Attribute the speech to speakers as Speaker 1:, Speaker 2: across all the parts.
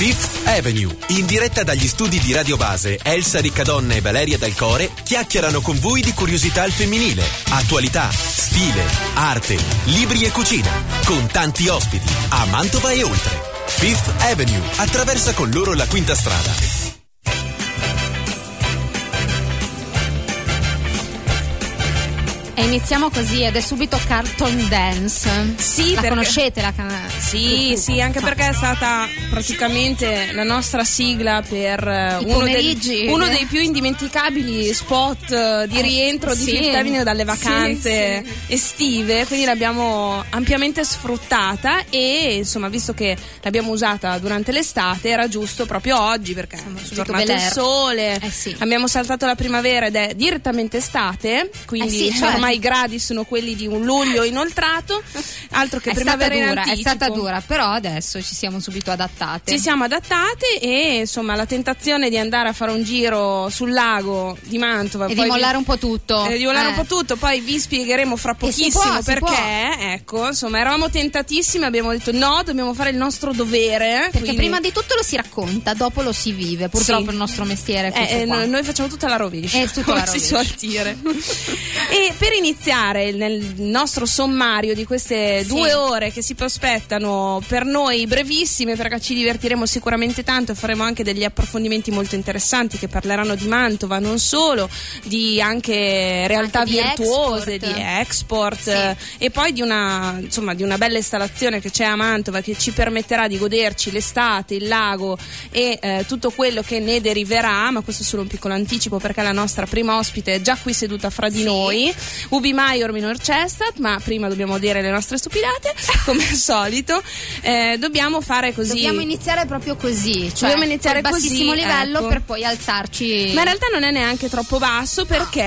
Speaker 1: Fifth Avenue, in diretta dagli studi di Radio Base, Elsa Riccadonna e Valeria Dal Core chiacchierano con voi di curiosità al femminile, attualità, stile, arte, libri e cucina, con tanti ospiti, a Mantova e oltre. Fifth Avenue attraversa con loro la quinta strada.
Speaker 2: E iniziamo così ed è subito Carlton Dance.
Speaker 3: Sì,
Speaker 2: la conoscete la
Speaker 3: Sì, anche perché è stata praticamente la nostra sigla per uno dei più indimenticabili spot di rientro di Fifth Avenue dalle vacanze estive, quindi l'abbiamo ampiamente sfruttata e insomma, visto che l'abbiamo usata durante l'estate, era giusto proprio oggi perché è tornato il sole, abbiamo saltato la primavera ed è direttamente estate, quindi ormai i gradi sono quelli di un luglio inoltrato, altro che primavera in anticipo.
Speaker 2: È stata dura, però adesso ci siamo subito adattate.
Speaker 3: Ci siamo adattate e insomma la tentazione di andare a fare un giro sul lago di Mantova
Speaker 2: e poi di mollare un po' tutto.
Speaker 3: Un po' tutto, poi vi spiegheremo fra pochissimo perché. Ecco, insomma, eravamo tentatissimi, abbiamo detto no, dobbiamo fare il nostro dovere.
Speaker 2: Perché prima di tutto lo si racconta, dopo lo si vive. Purtroppo il nostro mestiere è
Speaker 3: noi facciamo tutta la rovescia. Come si suol dire. E per iniziare nel nostro sommario di queste 2 ore che si prospettano per noi brevissime, perché ci divertiremo sicuramente tanto e faremo anche degli approfondimenti molto interessanti che parleranno di Mantova, non solo, di anche realtà
Speaker 2: anche
Speaker 3: virtuose, di export e poi di una bella installazione che c'è a Mantova che ci permetterà di goderci l'estate, il lago e tutto quello che ne deriverà, ma questo è solo un piccolo anticipo perché la nostra prima ospite è già qui seduta fra di noi, Ubi Maior Minor Chestnut, ma prima dobbiamo dire le nostre stupidate come al solito. Dobbiamo fare così,
Speaker 2: dobbiamo iniziare proprio così, cioè
Speaker 3: dobbiamo iniziare
Speaker 2: col bassissimo
Speaker 3: così,
Speaker 2: livello per poi alzarci,
Speaker 3: ma in realtà non è neanche troppo basso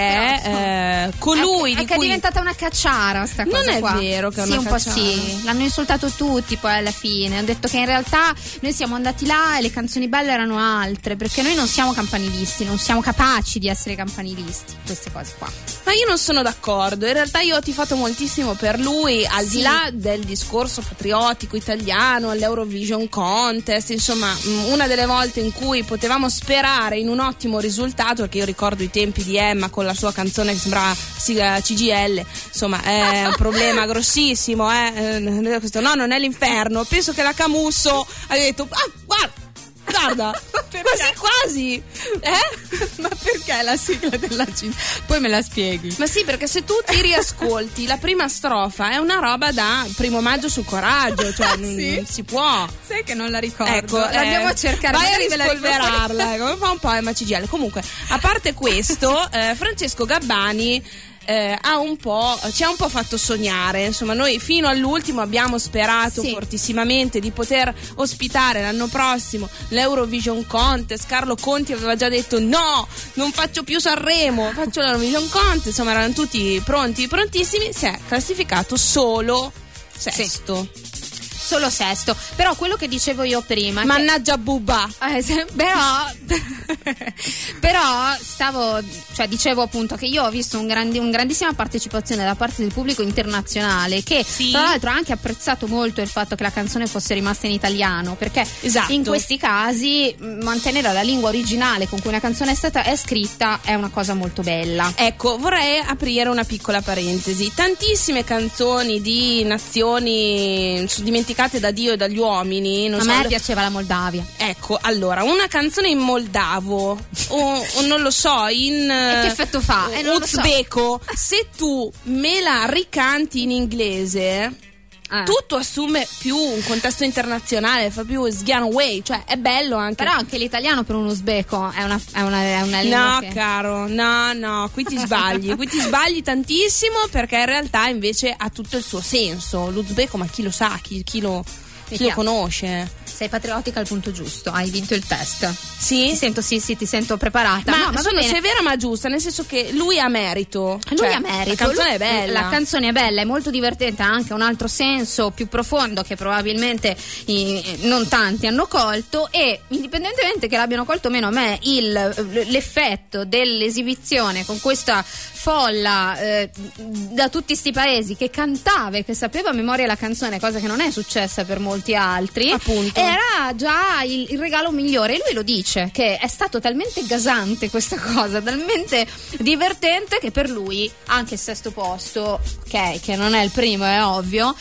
Speaker 3: perché colui
Speaker 2: è che è diventata una cacciara sta cosa
Speaker 3: non
Speaker 2: qua.
Speaker 3: È vero che è una
Speaker 2: cacciara.
Speaker 3: Un po'
Speaker 2: sì, l'hanno insultato tutti poi alla fine, hanno detto che in realtà noi siamo andati là e le canzoni belle erano altre, perché noi non siamo campanilisti, non siamo capaci di essere campanilisti, queste cose qua.
Speaker 3: Ma io non sono d'accordo, in realtà io ho tifato moltissimo per lui, al di là del discorso patriottico italiano, all'Eurovision Contest, insomma una delle volte in cui potevamo sperare in un ottimo risultato, perché io ricordo i tempi di Emma con la sua canzone che sembrava sigla CGIL, insomma è un problema grossissimo, questo no, non è l'inferno, penso che la Camusso ha detto guarda, quasi
Speaker 2: ma perché la sigla della CGIL? Poi me la spieghi.
Speaker 3: Ma sì, perché se tu ti riascolti la prima strofa è una roba da Primo Maggio sul Coraggio, cioè non si può.
Speaker 2: Sai che non la ricordo,
Speaker 3: ecco,
Speaker 2: andiamo a cercare,
Speaker 3: vai a rispolverarla, come fa un po' Emma CGIL. Comunque, a parte questo, Francesco Gabbani ci ha un po' fatto sognare, insomma noi fino all'ultimo abbiamo sperato fortissimamente di poter ospitare l'anno prossimo l'Eurovision Contest. Carlo Conti aveva già detto no, non faccio più Sanremo, faccio l'Eurovision Contest, insomma erano tutti prontissimi, si è classificato solo sesto.
Speaker 2: Solo sesto, però quello che dicevo io prima,
Speaker 3: mannaggia Bubba,
Speaker 2: però dicevo appunto che io ho visto un grandissima partecipazione da parte del pubblico internazionale, che tra l'altro ha anche apprezzato molto il fatto che la canzone fosse rimasta in italiano, perché in questi casi mantenere la lingua originale con cui una canzone è scritta è una cosa molto bella.
Speaker 3: Ecco, vorrei aprire una piccola parentesi. Tantissime canzoni di nazioni dimenticate da Dio e dagli uomini.
Speaker 2: A me piaceva la Moldavia.
Speaker 3: Ecco, allora, una canzone in moldavo o non lo so, in
Speaker 2: e che effetto fa?
Speaker 3: uzbeko, se tu me la ricanti in inglese tutto assume più un contesto internazionale, fa più Sghiano Way, cioè è bello anche.
Speaker 2: Però anche l'italiano per un uzbeko è una lingua
Speaker 3: caro, no, qui ti sbagli tantissimo, perché in realtà invece ha tutto il suo senso. L'uzbeko, ma chi lo sa, chi lo conosce?
Speaker 2: Sei patriottica al punto giusto, hai vinto il test.
Speaker 3: Sì?
Speaker 2: Ti sento preparata.
Speaker 3: Ma sono severa ma giusta, nel senso che lui ha merito. La canzone è bella.
Speaker 2: La canzone è bella, è molto divertente, ha anche un altro senso più profondo che probabilmente non tanti hanno colto, e indipendentemente che l'abbiano colto o meno, a me l'effetto dell'esibizione con questa folla da tutti sti paesi che cantava e che sapeva a memoria la canzone, cosa che non è successa per molti molti altri,
Speaker 3: appunto,
Speaker 2: era già il regalo migliore. E lui lo dice, che è stato talmente gasante questa cosa, talmente divertente, che per lui anche il sesto posto, che non è il primo, è ovvio,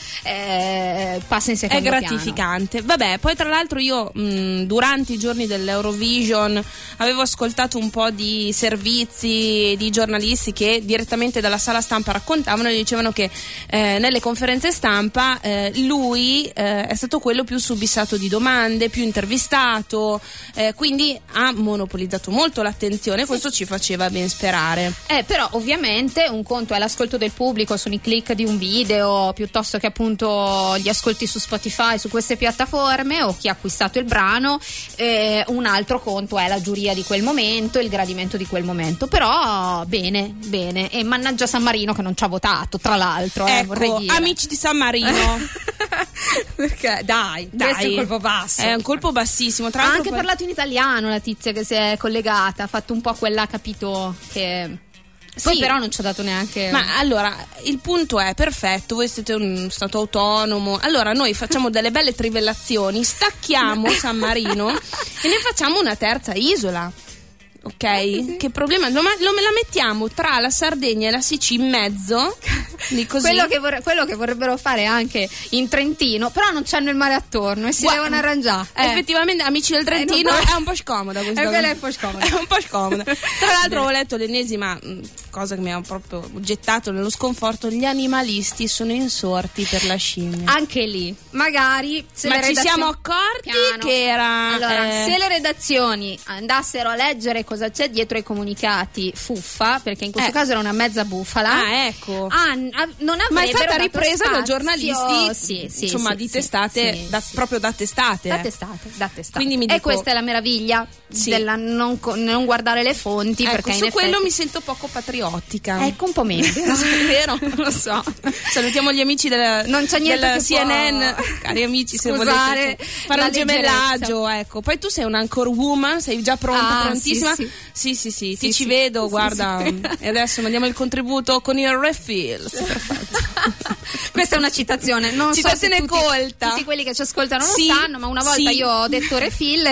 Speaker 2: passa in secondo piano.
Speaker 3: È gratificante. Vabbè, poi tra l'altro io durante i giorni dell'Eurovision avevo ascoltato un po' di servizi di giornalisti che direttamente dalla sala stampa raccontavano e dicevano che nelle conferenze stampa lui è stato quello più subissato di domande, più intervistato, quindi ha monopolizzato molto l'attenzione. Questo ci faceva ben sperare.
Speaker 2: Però ovviamente un conto è l'ascolto del pubblico, sono i click di un video, piuttosto che appunto gli ascolti su Spotify, su queste piattaforme, o chi ha acquistato il brano. Un altro conto è la giuria di quel momento, il gradimento di quel momento. Però bene, e mannaggia San Marino che non ci ha votato, tra l'altro, vorrei dire.
Speaker 3: Amici di San Marino.
Speaker 2: Perché dai, questo è un colpo basso,
Speaker 3: è un colpo bassissimo. Tra
Speaker 2: ha
Speaker 3: l'altro
Speaker 2: anche parlato in italiano la tizia che si è collegata, ha fatto un po' quella, capito, che poi però non ci ha dato neanche.
Speaker 3: Ma allora il punto è perfetto, voi siete un stato autonomo, allora noi facciamo delle belle trivellazioni, stacchiamo San Marino e ne facciamo una terza isola. Ok? Sì. Che problema? Lo la mettiamo tra la Sardegna e la Sicilia in mezzo. Così.
Speaker 2: Quello che vorrebbero fare anche in Trentino, però non c'hanno il mare attorno e si devono arrangiare.
Speaker 3: Effettivamente, amici del Trentino, è un po' scomoda questa cosa.
Speaker 2: È un po' scomoda.
Speaker 3: Tra l'altro ho letto l'ennesima cosa che mi ha proprio gettato nello sconforto: gli animalisti sono insorti per la scimmia.
Speaker 2: Anche lì, magari
Speaker 3: ci siamo accorti che era.
Speaker 2: Allora, se le redazioni andassero a leggere cosa c'è dietro ai comunicati, fuffa, perché in questo caso era una mezza bufala.
Speaker 3: Ecco.
Speaker 2: Non
Speaker 3: ma è stata ripresa da giornalisti,
Speaker 2: insomma,
Speaker 3: di testate, proprio da testate.
Speaker 2: Da testate.
Speaker 3: Quindi mi dico,
Speaker 2: e questa è la meraviglia della non guardare le fonti, perché
Speaker 3: su quello mi sento poco patriottica.
Speaker 2: Ecco, un po' meno.
Speaker 3: È vero? Lo so. Salutiamo gli amici
Speaker 2: non c'è niente
Speaker 3: della CNN, cari amici, se volete fare un gemellaggio, ecco. Poi tu sei un anchor woman, sei già pronta, prontissima. Sì, ti ci vedo, guarda. E adesso mandiamo il contributo con il refill. Perfetto.
Speaker 2: Questa è una citazione, non so se tutti quelli che ci ascoltano lo sanno, ma una volta io ho detto refill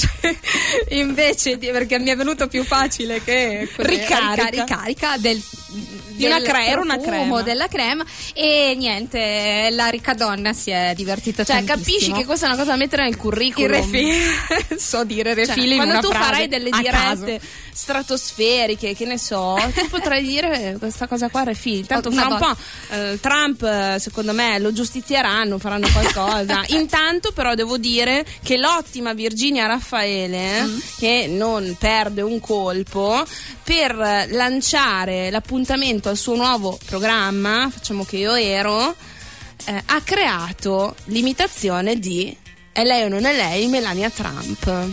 Speaker 2: invece perché mi è venuto più facile che ricarica
Speaker 3: di una crema,
Speaker 2: della crema. E niente, la ricca donna si è divertita tantissimo.
Speaker 3: Capisci che questa è una cosa da mettere nel curriculum.
Speaker 2: Il refill. So dire refill in
Speaker 3: quando
Speaker 2: una
Speaker 3: tu
Speaker 2: frase
Speaker 3: farai delle dirette stratosferiche, che ne so, tu potrai dire questa cosa qua, refill. Tanto fra un po' Trump, secondo me, lo giustizieranno, faranno qualcosa. Intanto però devo dire che l'ottima Virginia Raffaele, che non perde un colpo, per lanciare l'appuntamento al suo nuovo programma, facciamo che io ero, ha creato l'imitazione di È lei o non è lei, Melania Trump,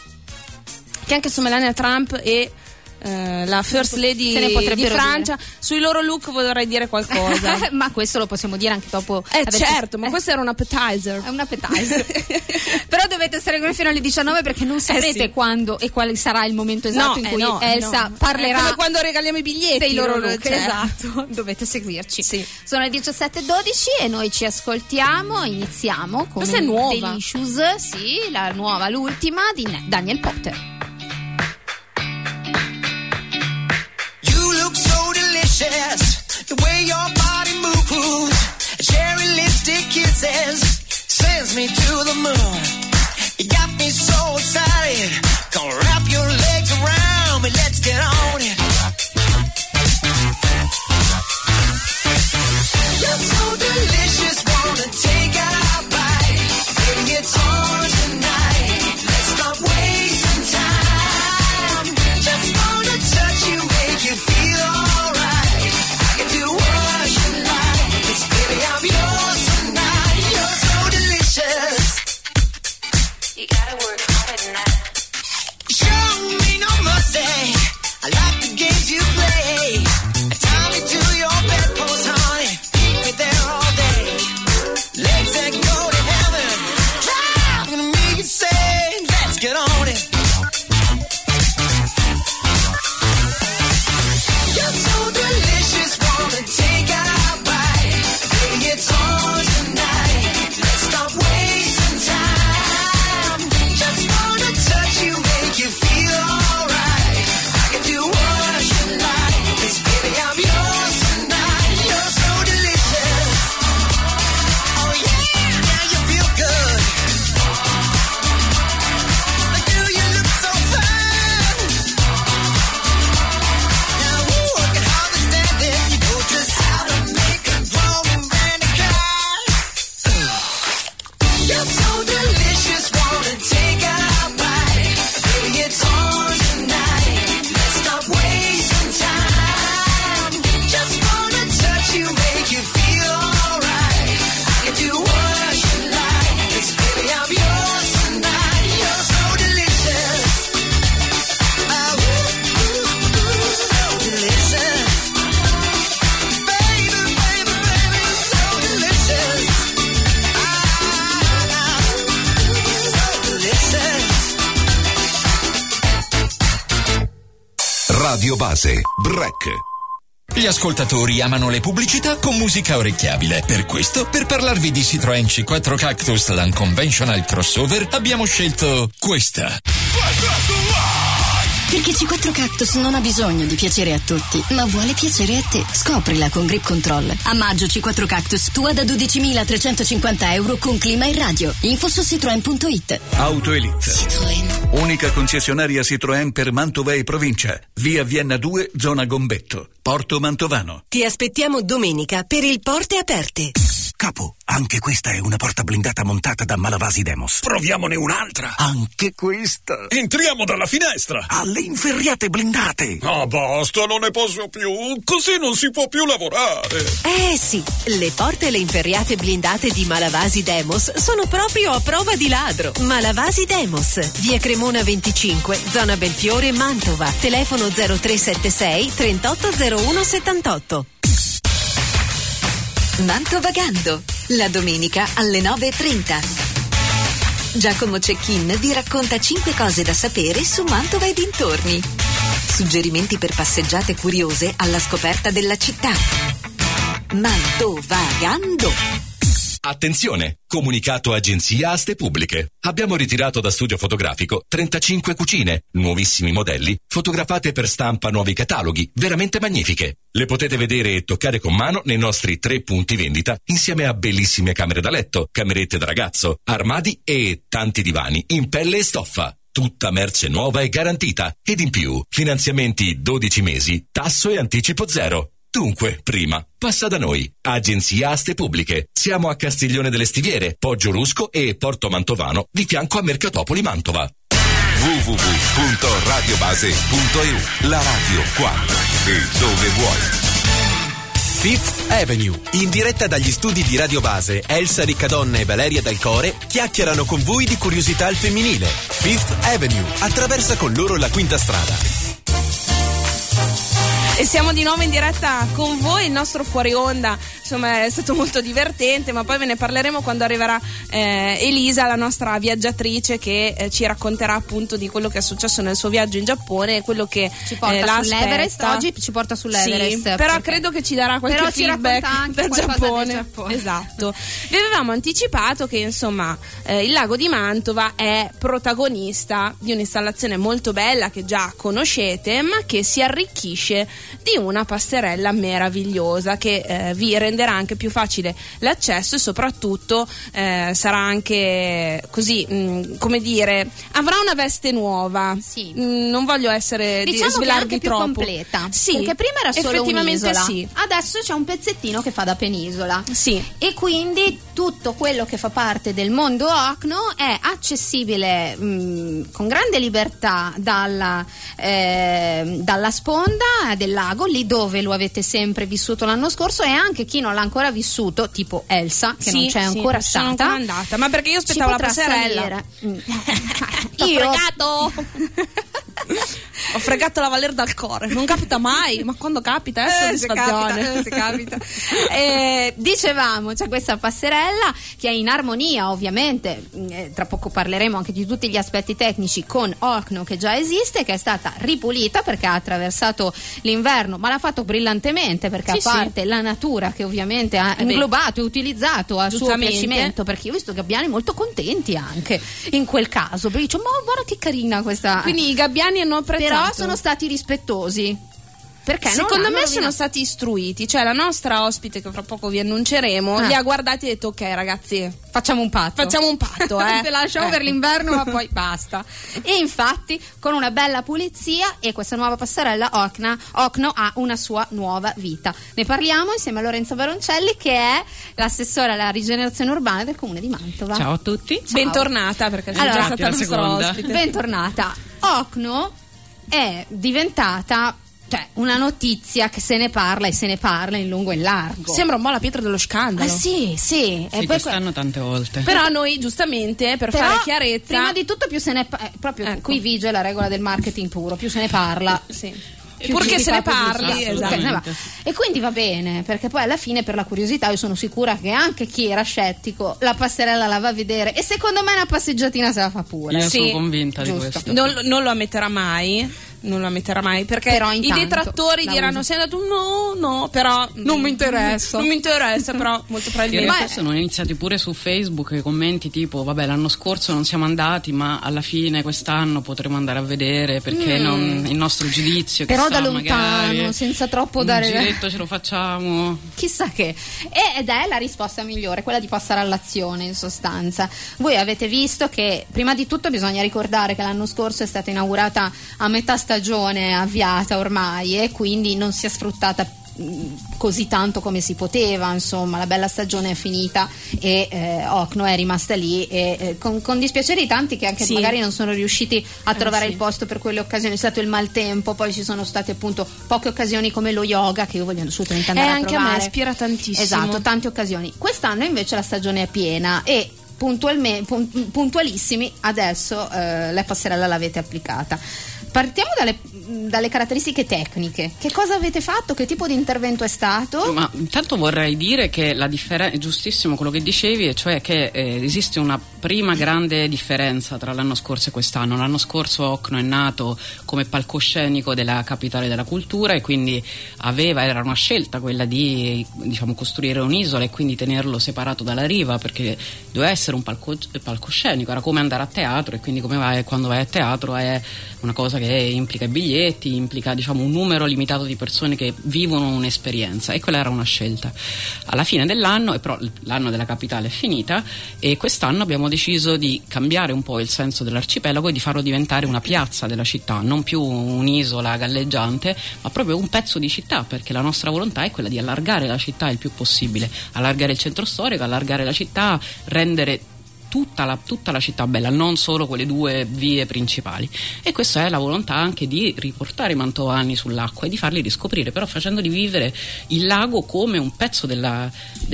Speaker 3: che anche su Melania Trump e la First Lady di Francia dire. Sui loro look vorrei dire qualcosa.
Speaker 2: Ma questo lo possiamo dire anche dopo.
Speaker 3: Certo, ma questo era un appetizer.
Speaker 2: È un appetizer. Però dovete stare qui fino alle 19 perché non saprete quando e quale sarà il momento esatto in cui Elsa parlerà.
Speaker 3: Come quando regaliamo i biglietti
Speaker 2: dei loro look. Esatto. Dovete seguirci.
Speaker 3: Sì.
Speaker 2: Sono le 17:12 e noi ci ascoltiamo. Iniziamo con
Speaker 3: questa è nuova.
Speaker 2: Delicious, sì, la nuova, l'ultima di Daniel Potter.
Speaker 4: The way your body moves, cherry lipstick kisses, sends me to the moon. You got me so excited, come wrap your legs around me, let's get on it. You're so delicious, wanna take a bite. Baby, it's on tonight, let's stop wasting time. Just wanna touch you, make you feel alright. I like the games you play. Tie me to your bedpost, honey. Keep me there all day. Legs that go to heaven. Drive gonna make you say, let's get on it. You're so delicious, wanna take a bite. Baby, it's on tonight. Let's stop waiting.
Speaker 5: Radio Base, Break.
Speaker 6: Gli ascoltatori amano le pubblicità con musica orecchiabile. Per questo, per parlarvi di Citroën C4 Cactus l'Unconventional Crossover, abbiamo scelto questa.
Speaker 7: Perché C4 Cactus non ha bisogno di piacere a tutti, ma vuole piacere a te. Scoprila con Grip Control. A maggio C4 Cactus, tua da 12.350 euro con clima e radio. Info su Citroën.it.
Speaker 8: Auto Elite.
Speaker 7: Citroën.
Speaker 8: Unica concessionaria Citroën per Mantova e provincia. Via Vienna 2, zona Gombetto. Porto Mantovano.
Speaker 9: Ti aspettiamo domenica per il Porte Aperte.
Speaker 10: Capo, anche questa è una porta blindata montata da Malavasi Demos.
Speaker 11: Proviamone un'altra.
Speaker 10: Anche questa.
Speaker 11: Entriamo dalla finestra.
Speaker 10: Alle inferriate blindate.
Speaker 11: Ah, basta, non ne posso più. Così non si può più lavorare.
Speaker 9: Sì, le porte e le inferriate blindate di Malavasi Demos sono proprio a prova di ladro. Malavasi Demos, via Cremona 25, zona Belfiore, Mantova. Telefono 0376 380178.
Speaker 12: Mantovagando, la domenica alle 9:30. Giacomo Cecchin vi racconta 5 cose da sapere su Mantova e dintorni. Suggerimenti per passeggiate curiose alla scoperta della città. Mantovagando.
Speaker 1: Attenzione! Comunicato Agenzia Aste Pubbliche. Abbiamo ritirato da studio fotografico 35 cucine, nuovissimi modelli, fotografate per stampa nuovi cataloghi, veramente magnifiche. Le potete vedere e toccare con mano nei nostri 3 punti vendita, insieme a bellissime camere da letto, camerette da ragazzo, armadi e tanti divani in pelle e stoffa. Tutta merce nuova e garantita. Ed in più, finanziamenti 12 mesi, tasso e anticipo zero. Dunque, prima, passa da noi. Agenzia Aste Pubbliche. Siamo a Castiglione delle Stiviere, Poggio Rusco e Porto Mantovano, di fianco a Mercatopoli Mantova.
Speaker 5: www.radiobase.eu. La radio quando e dove vuoi.
Speaker 1: Fifth Avenue, in diretta dagli studi di Radio Base, Elsa Riccadonna e Valeria Dal Core chiacchierano con voi di curiosità al femminile. Fifth Avenue attraversa con loro la quinta strada.
Speaker 3: E siamo di nuovo in diretta con voi, il nostro fuori onda, insomma, è stato molto divertente, ma poi ve ne parleremo quando arriverà Elisa, la nostra viaggiatrice, che ci racconterà appunto di quello che è successo nel suo viaggio in Giappone, quello che
Speaker 2: ci porta sull'Everest. Oggi ci porta sull'Everest.
Speaker 3: Sì, però credo che ci darà qualche feedback
Speaker 2: anche
Speaker 3: dal Giappone. Esatto. Vi avevamo anticipato che insomma il lago di Mantova è protagonista di un'installazione molto bella che già conoscete, ma che si arricchisce di una passerella meravigliosa che vi renderà anche più facile l'accesso e soprattutto sarà anche così, come dire, avrà una veste nuova.
Speaker 2: Sì.
Speaker 3: Non voglio essere
Speaker 2: diciamo
Speaker 3: svelarvi
Speaker 2: che è
Speaker 3: troppo.
Speaker 2: Più completa.
Speaker 3: Sì,
Speaker 2: perché prima era solo
Speaker 3: effettivamente
Speaker 2: un'isola.
Speaker 3: sì.
Speaker 2: Adesso c'è un pezzettino che fa da penisola.
Speaker 3: Sì.
Speaker 2: E quindi tutto quello che fa parte del mondo Okno è accessibile con grande libertà dalla sponda del lago, lì dove lo avete sempre vissuto l'anno scorso, e anche chi non l'ha ancora vissuto, tipo Elsa, che non c'è ancora stata.
Speaker 3: Non sono ancora andata, ma perché io aspettavo la passerella.
Speaker 2: Io
Speaker 3: ho fregato la Valer Dal Core, non capita mai, ma quando capita è soddisfazione.
Speaker 2: Se capita. Dicevamo, c'è questa passerella che è in armonia, ovviamente, tra poco parleremo anche di tutti gli aspetti tecnici, con Okno, che già esiste, che è stata ripulita perché ha attraversato l'inverno, ma l'ha fatto brillantemente, perché a parte la natura che ovviamente ha inglobato e utilizzato a suo piacimento, perché io ho visto gabbiani molto contenti anche in quel caso, perché dicevo, ma guarda che carina questa.
Speaker 3: Quindi i gabbiani hanno apprezzato,
Speaker 2: però sono stati rispettosi. Perché
Speaker 3: secondo me sono stati istruiti, cioè la nostra ospite, che fra poco vi annunceremo, li ha guardati e ha detto: ok ragazzi,
Speaker 2: facciamo un patto,
Speaker 3: Te
Speaker 2: lasciamo per l'inverno, ma poi basta. E infatti con una bella pulizia e questa nuova passerella Okno ha una sua nuova vita. Ne parliamo insieme a Lorenza Baroncelli, che è l'assessore alla rigenerazione urbana del comune di Mantova.
Speaker 13: Ciao a tutti.
Speaker 3: Ciao. Bentornata, perché sei già stata la nostra ospite.
Speaker 2: Bentornata. Okno è diventata una notizia che se ne parla in lungo e in largo.
Speaker 3: Sembra un po' la pietra dello scandalo.
Speaker 2: Sì.
Speaker 13: E quest'anno tante volte.
Speaker 3: Però noi giustamente per fare chiarezza,
Speaker 2: prima di tutto più se ne qui vige la regola del marketing puro, più se ne parla.
Speaker 3: Sì. Purché se ne parli,
Speaker 2: esatto. E quindi va bene, perché poi alla fine, per la curiosità, io sono sicura che anche chi era scettico la passerella la va a vedere, e secondo me una passeggiatina se la fa pure.
Speaker 13: Io sono convinta di questo.
Speaker 3: Non lo ammetterà mai, non la metterà mai, perché
Speaker 2: però
Speaker 3: i detrattori diranno sei andato no, però
Speaker 2: non mi interessa.
Speaker 3: Non mi interessa, però molto probabilmente.
Speaker 13: Sono iniziati pure su Facebook i commenti tipo vabbè, l'anno scorso non siamo andati, ma alla fine quest'anno potremo andare a vedere, perché il nostro giudizio,
Speaker 2: però
Speaker 13: chissà,
Speaker 2: da lontano,
Speaker 13: magari,
Speaker 2: senza troppo dare
Speaker 13: un giretto ce lo facciamo,
Speaker 2: chissà che. Ed è la risposta migliore, quella di passare all'azione, in sostanza. Voi avete visto che prima di tutto bisogna ricordare che l'anno scorso è stata inaugurata a metà stagione avviata ormai, e quindi non si è sfruttata così tanto come si poteva, insomma la bella stagione è finita e Okno è rimasta lì, e con dispiacere di tanti che anche magari non sono riusciti a trovare il posto per quelle occasioni. È stato il maltempo, poi ci sono state appunto poche occasioni come lo yoga, che io voglio assolutamente andare a
Speaker 3: anche
Speaker 2: provare.
Speaker 3: a me ispira tantissimo.
Speaker 2: Esatto, tante occasioni. Quest'anno invece la stagione è piena e puntualissimi adesso la passerella l'avete applicata. Partiamo dalle caratteristiche tecniche. Che cosa avete fatto? Che tipo di intervento è stato?
Speaker 13: Ma intanto vorrei dire che la differenza è giustissimo quello che dicevi, e cioè che esiste una prima grande differenza tra l'anno scorso e quest'anno. L'anno scorso Okno è nato come palcoscenico della capitale della cultura, e quindi era una scelta quella di costruire un'isola e quindi tenerlo separato dalla riva, perché doveva essere un palcoscenico, era come andare a teatro, e quindi quando vai a teatro è una cosa che implica i biglietti, implica un numero limitato di persone che vivono un'esperienza, e quella era una scelta. Alla fine dell'anno, però l'anno della capitale è finita, e quest'anno abbiamo deciso di cambiare un po' il senso dell'arcipelago e di farlo diventare una piazza della città, non più un'isola galleggiante, ma proprio un pezzo di città, perché la nostra volontà è quella di allargare la città il più possibile, allargare il centro storico, allargare la città, rendere tutta la città bella, non solo quelle due vie principali. E questa è la volontà anche di riportare i mantovani sull'acqua e di farli riscoprire, però facendoli vivere il lago come un pezzo della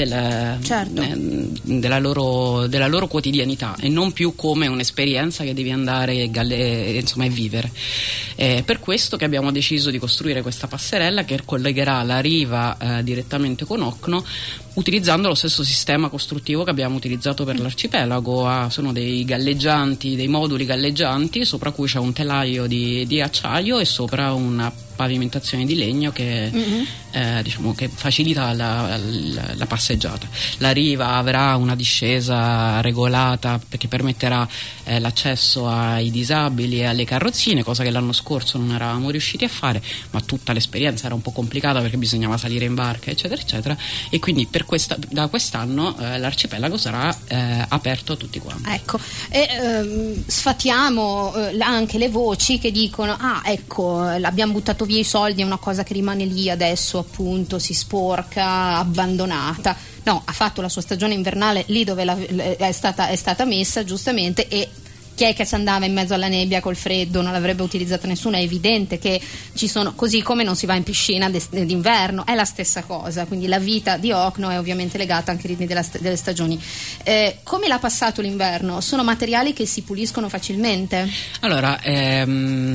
Speaker 13: loro quotidianità, e non più come un'esperienza che devi andare e vivere. È per questo che abbiamo deciso di costruire questa passerella che collegherà la riva direttamente con Okno, utilizzando lo stesso sistema costruttivo che abbiamo utilizzato per l'arcipelago. Sono dei moduli galleggianti sopra cui c'è un telaio di acciaio e sopra una pavimentazione di legno che che facilita la passeggiata. La riva avrà una discesa regolata perché permetterà l'accesso ai disabili e alle carrozzine, cosa che l'anno scorso non eravamo riusciti a fare, ma tutta l'esperienza era un po' complicata perché bisognava salire in barca eccetera eccetera, e quindi da quest'anno l'arcipelago sarà aperto a tutti quanti.
Speaker 2: Ecco, sfatiamo anche le voci che dicono l'abbiamo buttato via i soldi, è una cosa che rimane lì adesso, appunto si sporca, abbandonata. No, ha fatto la sua stagione invernale lì dove è stata messa giustamente, e chi è che ci andava in mezzo alla nebbia col freddo? Non l'avrebbe utilizzata nessuno. È evidente che ci sono, così come non si va in piscina d'inverno, è la stessa cosa. Quindi la vita di Okno è ovviamente legata anche ai ritmi delle stagioni. Come l'ha passato l'inverno? Sono materiali che si puliscono facilmente?
Speaker 13: Allora, è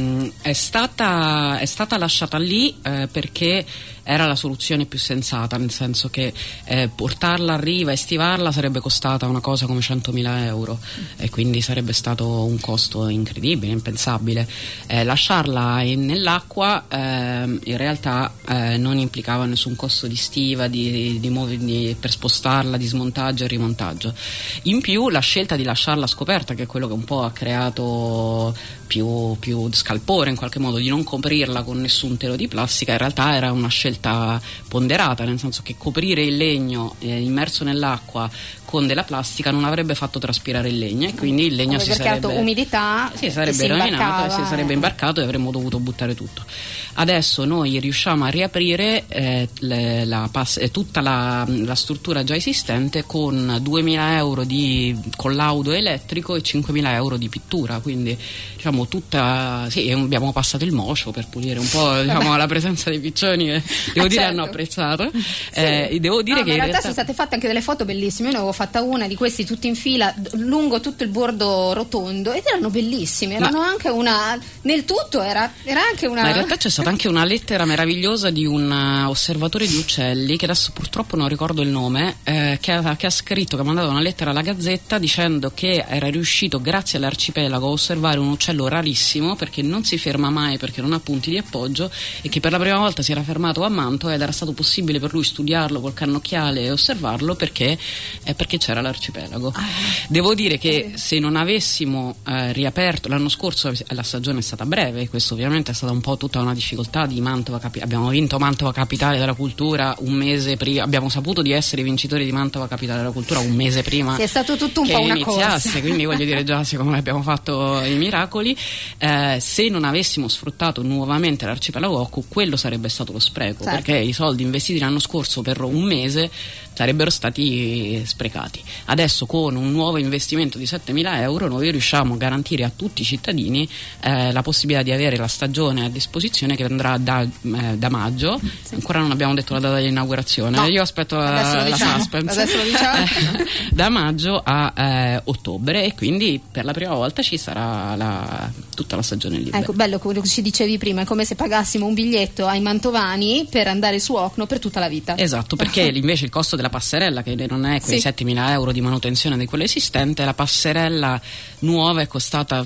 Speaker 13: stata lasciata lì perché era la soluzione più sensata, nel senso che portarla a riva e stivarla sarebbe costata una cosa come 100.000 euro, e quindi sarebbe stato un costo incredibile, impensabile. Lasciarla nell'acqua in realtà non implicava nessun costo di stiva, per spostarla, di smontaggio e rimontaggio. In più la scelta di lasciarla scoperta, che è quello che un po' ha creato più scalpore in qualche modo, di non coprirla con nessun telo di plastica, in realtà era una scelta ponderata, nel senso che coprire il legno immerso nell'acqua con della plastica non avrebbe fatto traspirare il legno, e quindi il legno si sarebbe
Speaker 2: umidità,
Speaker 13: sarebbe rovinato, si sarebbe imbarcato e avremmo dovuto buttare tutto. Adesso noi riusciamo a riaprire tutta la struttura già esistente con 2.000 euro di collaudo elettrico e 5.000 euro di pittura, quindi abbiamo passato il mocio per pulire un po' la presenza dei piccioni devo dire hanno apprezzato. Devo dire che
Speaker 2: in realtà sono state fatte anche delle foto bellissime. Io ne avevo fatta una di questi tutti in fila lungo tutto il bordo rotondo ed erano bellissime. Erano anche una nel tutto era anche una.
Speaker 13: Ma in realtà c'è stata anche una lettera meravigliosa di un osservatore di uccelli, che adesso purtroppo non ricordo il nome, che ha scritto, che ha mandato una lettera alla Gazzetta dicendo che era riuscito grazie all'arcipelago a osservare un uccello rarissimo, perché non si ferma mai, perché non ha punti di appoggio, e che per la prima volta si era fermato a Mantova ed era stato possibile per lui studiarlo col cannocchiale e osservarlo perché c'era l'arcipelago. Devo dire che se non avessimo riaperto l'anno scorso, la stagione è stata breve, questo ovviamente è stata un po' tutta una difficoltà di Mantova. Abbiamo vinto Mantova Capitale della Cultura un mese prima, abbiamo saputo di essere vincitori di Mantova Capitale della Cultura un mese prima.
Speaker 2: Sì, è stato tutto un po' una
Speaker 13: iniziasse, quindi voglio dire, già secondo me abbiamo fatto i miracoli. Se non avessimo sfruttato nuovamente l'arcipelago Occo, quello sarebbe stato lo spreco, certo, perché i soldi investiti l'anno scorso per un mese sarebbero stati sprecati. Adesso con un nuovo investimento di 7.000 euro noi riusciamo a garantire a tutti i cittadini la possibilità di avere la stagione a disposizione, che andrà da maggio. Ancora non abbiamo detto la data di inaugurazione, no. Io aspetto la suspense.
Speaker 2: Adesso lo diciamo.
Speaker 13: Da maggio a ottobre, e quindi per la prima volta ci sarà tutta la stagione libera.
Speaker 2: Ecco, bello quello che ci dicevi prima, è come se pagassimo un biglietto ai mantovani per andare su Ocno per tutta la vita.
Speaker 13: Esatto, perché invece il costo della passerella, che non è quei 7.000 euro di manutenzione di quella esistente, la passerella nuova è costata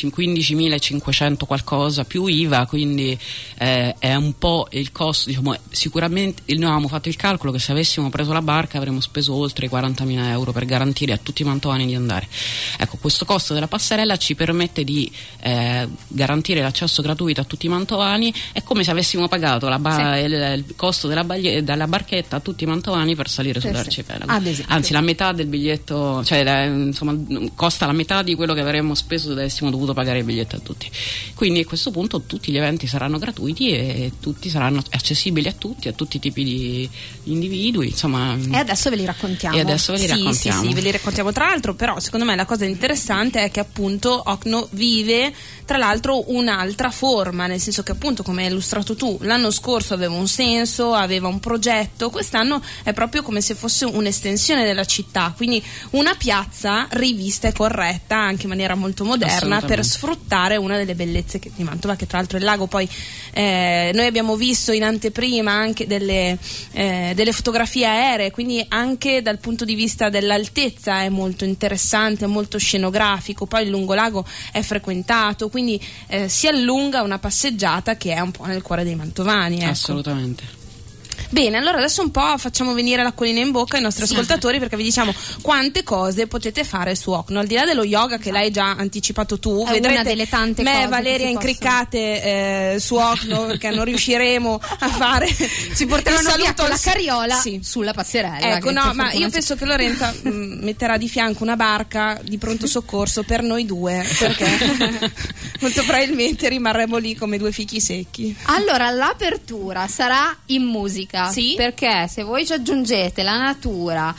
Speaker 13: 15.500 qualcosa più IVA, quindi è un po' il costo, diciamo. Sicuramente noi avevamo fatto il calcolo che se avessimo preso la barca avremmo speso oltre i 40.000 euro per garantire a tutti i mantovani di andare. Ecco, questo costo della passerella ci permette di garantire l'accesso gratuito a tutti i mantovani. È come se avessimo pagato il costo della barchetta a tutti i mantovani per salire sull'arcipelago. Anzi, la metà del biglietto, cioè insomma, costa la metà di quello che avremmo speso se avessimo dovuto pagare il biglietto a tutti. Quindi a questo punto tutti gli eventi saranno gratuiti e tutti saranno accessibili a tutti i tipi di individui, insomma.
Speaker 2: E adesso ve li raccontiamo.
Speaker 3: Sì, ve li raccontiamo. Tra l'altro, però, secondo me la cosa interessante è che appunto Ocno vive tra l'altro un'altra forma, nel senso che appunto, come hai illustrato tu, l'anno scorso aveva un senso, aveva un progetto, quest'anno è proprio come se fosse un'estensione della città, quindi una piazza rivista e corretta anche in maniera molto moderna per sfruttare una delle bellezze di Mantova, che tra l'altro è il lago. Poi noi abbiamo visto in anteprima anche delle fotografie aeree, quindi anche dal punto di vista dell'altezza è molto interessante, è molto scenografico. Poi il lungolago è frequentato, quindi si allunga una passeggiata che è un po' nel cuore dei mantovani, ecco.
Speaker 13: Assolutamente.
Speaker 3: Bene, allora adesso un po' facciamo venire l'acquolina in bocca ai nostri ascoltatori, perché vi diciamo quante cose potete fare su Ocno. Al di là dello yoga, che l'hai già anticipato tu,
Speaker 2: è
Speaker 3: vedrete
Speaker 2: una delle tante
Speaker 3: me
Speaker 2: cose
Speaker 3: e Valeria incriccate su Ocno, perché non riusciremo a fare.
Speaker 2: Ci porteranno via con la carriola sulla passerella.
Speaker 3: Ecco, no, ma io penso che Lorenza metterà di fianco una barca di pronto soccorso per noi due, perché molto probabilmente rimarremo lì come due fichi secchi.
Speaker 2: Allora, l'apertura sarà in musica. Sì? Perché se voi ci aggiungete la natura,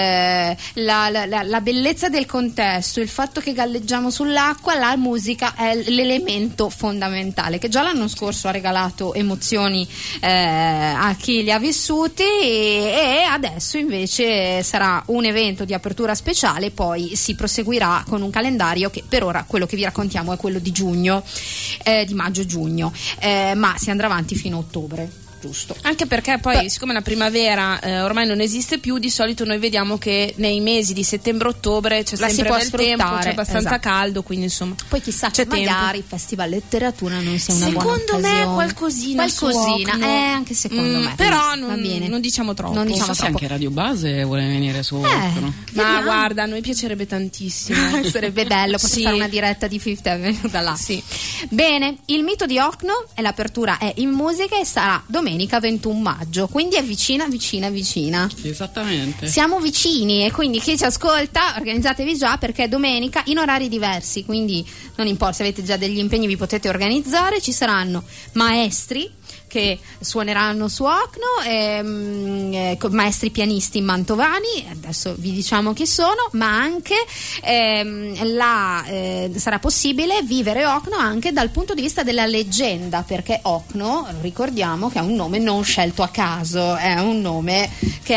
Speaker 2: la bellezza del contesto, il fatto che galleggiamo sull'acqua, la musica è l'elemento fondamentale, che già l'anno scorso ha regalato emozioni a chi li ha vissuti, e adesso invece sarà un evento di apertura speciale. Poi si proseguirà con un calendario che per ora quello che vi raccontiamo è quello di giugno, di maggio-giugno, ma si andrà avanti fino a ottobre. Giusto.
Speaker 3: Anche perché poi, siccome la primavera ormai non esiste più, di solito noi vediamo che nei mesi di settembre-ottobre c'è sempre bel tempo, c'è abbastanza caldo, quindi insomma.
Speaker 2: Poi chissà, c'è magari il Festival Letteratura non sia una buona occasione.
Speaker 3: Secondo me qualcosina,
Speaker 2: anche secondo me.
Speaker 3: Però non diciamo troppo.
Speaker 13: Non diciamo troppo. Anche Radio Base vuole venire su Ocno.
Speaker 3: Ma guarda, a noi piacerebbe tantissimo.
Speaker 2: Sarebbe bello poter fare una diretta di Fifth Avenue da là.
Speaker 3: Sì.
Speaker 2: Bene, il mito di Ocno e l'apertura è in musica e sarà domenica 21 maggio, quindi è vicina.
Speaker 13: Esattamente.
Speaker 2: Siamo vicini, e quindi chi ci ascolta organizzatevi già, perché domenica in orari diversi, quindi non importa se avete già degli impegni, vi potete organizzare. Ci saranno maestri che suoneranno su Okno, maestri pianisti mantovani, adesso vi diciamo chi sono, ma anche sarà possibile vivere Okno anche dal punto di vista della leggenda, perché Okno, ricordiamo che è un nome non scelto a caso, è un nome che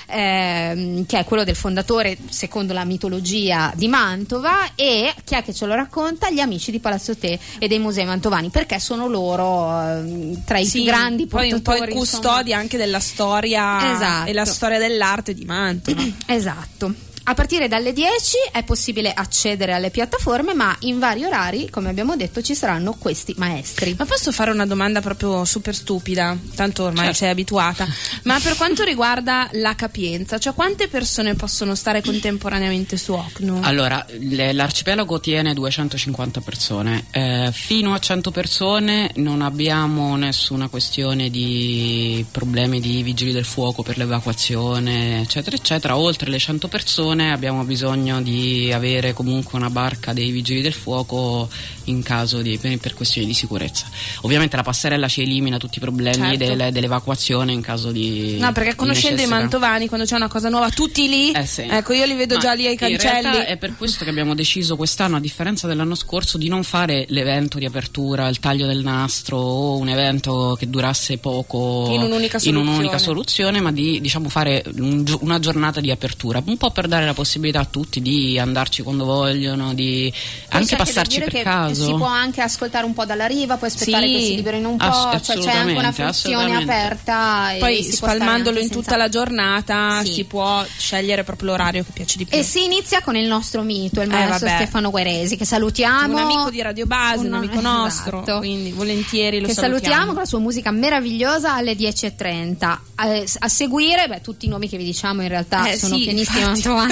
Speaker 2: è quello del fondatore secondo la mitologia di Mantova, e chi è che ce lo racconta? Gli amici di Palazzo Te e dei musei mantovani, perché sono loro tra i più grandi portatori,
Speaker 3: poi un po' i custodi anche della storia, esatto, e la storia dell'arte di Mantova.
Speaker 2: Esatto. A partire dalle 10 è possibile accedere alle piattaforme, ma in vari orari, come abbiamo detto, ci saranno questi maestri.
Speaker 3: Ma posso fare una domanda proprio super stupida? Tanto ormai sei abituata. Ma per quanto riguarda la capienza, cioè quante persone possono stare contemporaneamente su Okno?
Speaker 13: Allora, l'arcipelago tiene 250 persone. Fino a 100 persone non abbiamo nessuna questione di problemi di vigili del fuoco per l'evacuazione, eccetera, eccetera. Oltre le 100 persone abbiamo bisogno di avere comunque una barca dei vigili del fuoco in caso per questioni di sicurezza. Ovviamente la passerella ci elimina tutti i problemi, certo, dell'evacuazione in caso di
Speaker 3: perché conoscendo i mantovani, quando c'è una cosa nuova tutti lì,
Speaker 13: sì.
Speaker 3: Ecco, io li vedo già lì ai cancelli.
Speaker 13: In realtà è per questo che abbiamo deciso quest'anno, a differenza dell'anno scorso, di non fare l'evento di apertura, il taglio del nastro o un evento che durasse poco
Speaker 3: in un'unica soluzione,
Speaker 13: ma di fare una giornata di apertura, un po' per dare la possibilità a tutti di andarci quando vogliono, di anche passarci per caso.
Speaker 2: Si può anche ascoltare un po' dalla riva, poi aspettare che si liberino un po', cioè c'è anche una funzione aperta.
Speaker 3: Poi spalmandolo in tutta la giornata si può scegliere proprio l'orario che piace di più.
Speaker 2: E si inizia con il nostro mito, il maestro Stefano Guerresi, che salutiamo.
Speaker 3: Un amico di Radio Base, un amico nostro, quindi volentieri lo
Speaker 2: salutiamo con la sua musica meravigliosa alle 10:30. A seguire, tutti i nomi che vi diciamo in realtà sono pianisti mantovani.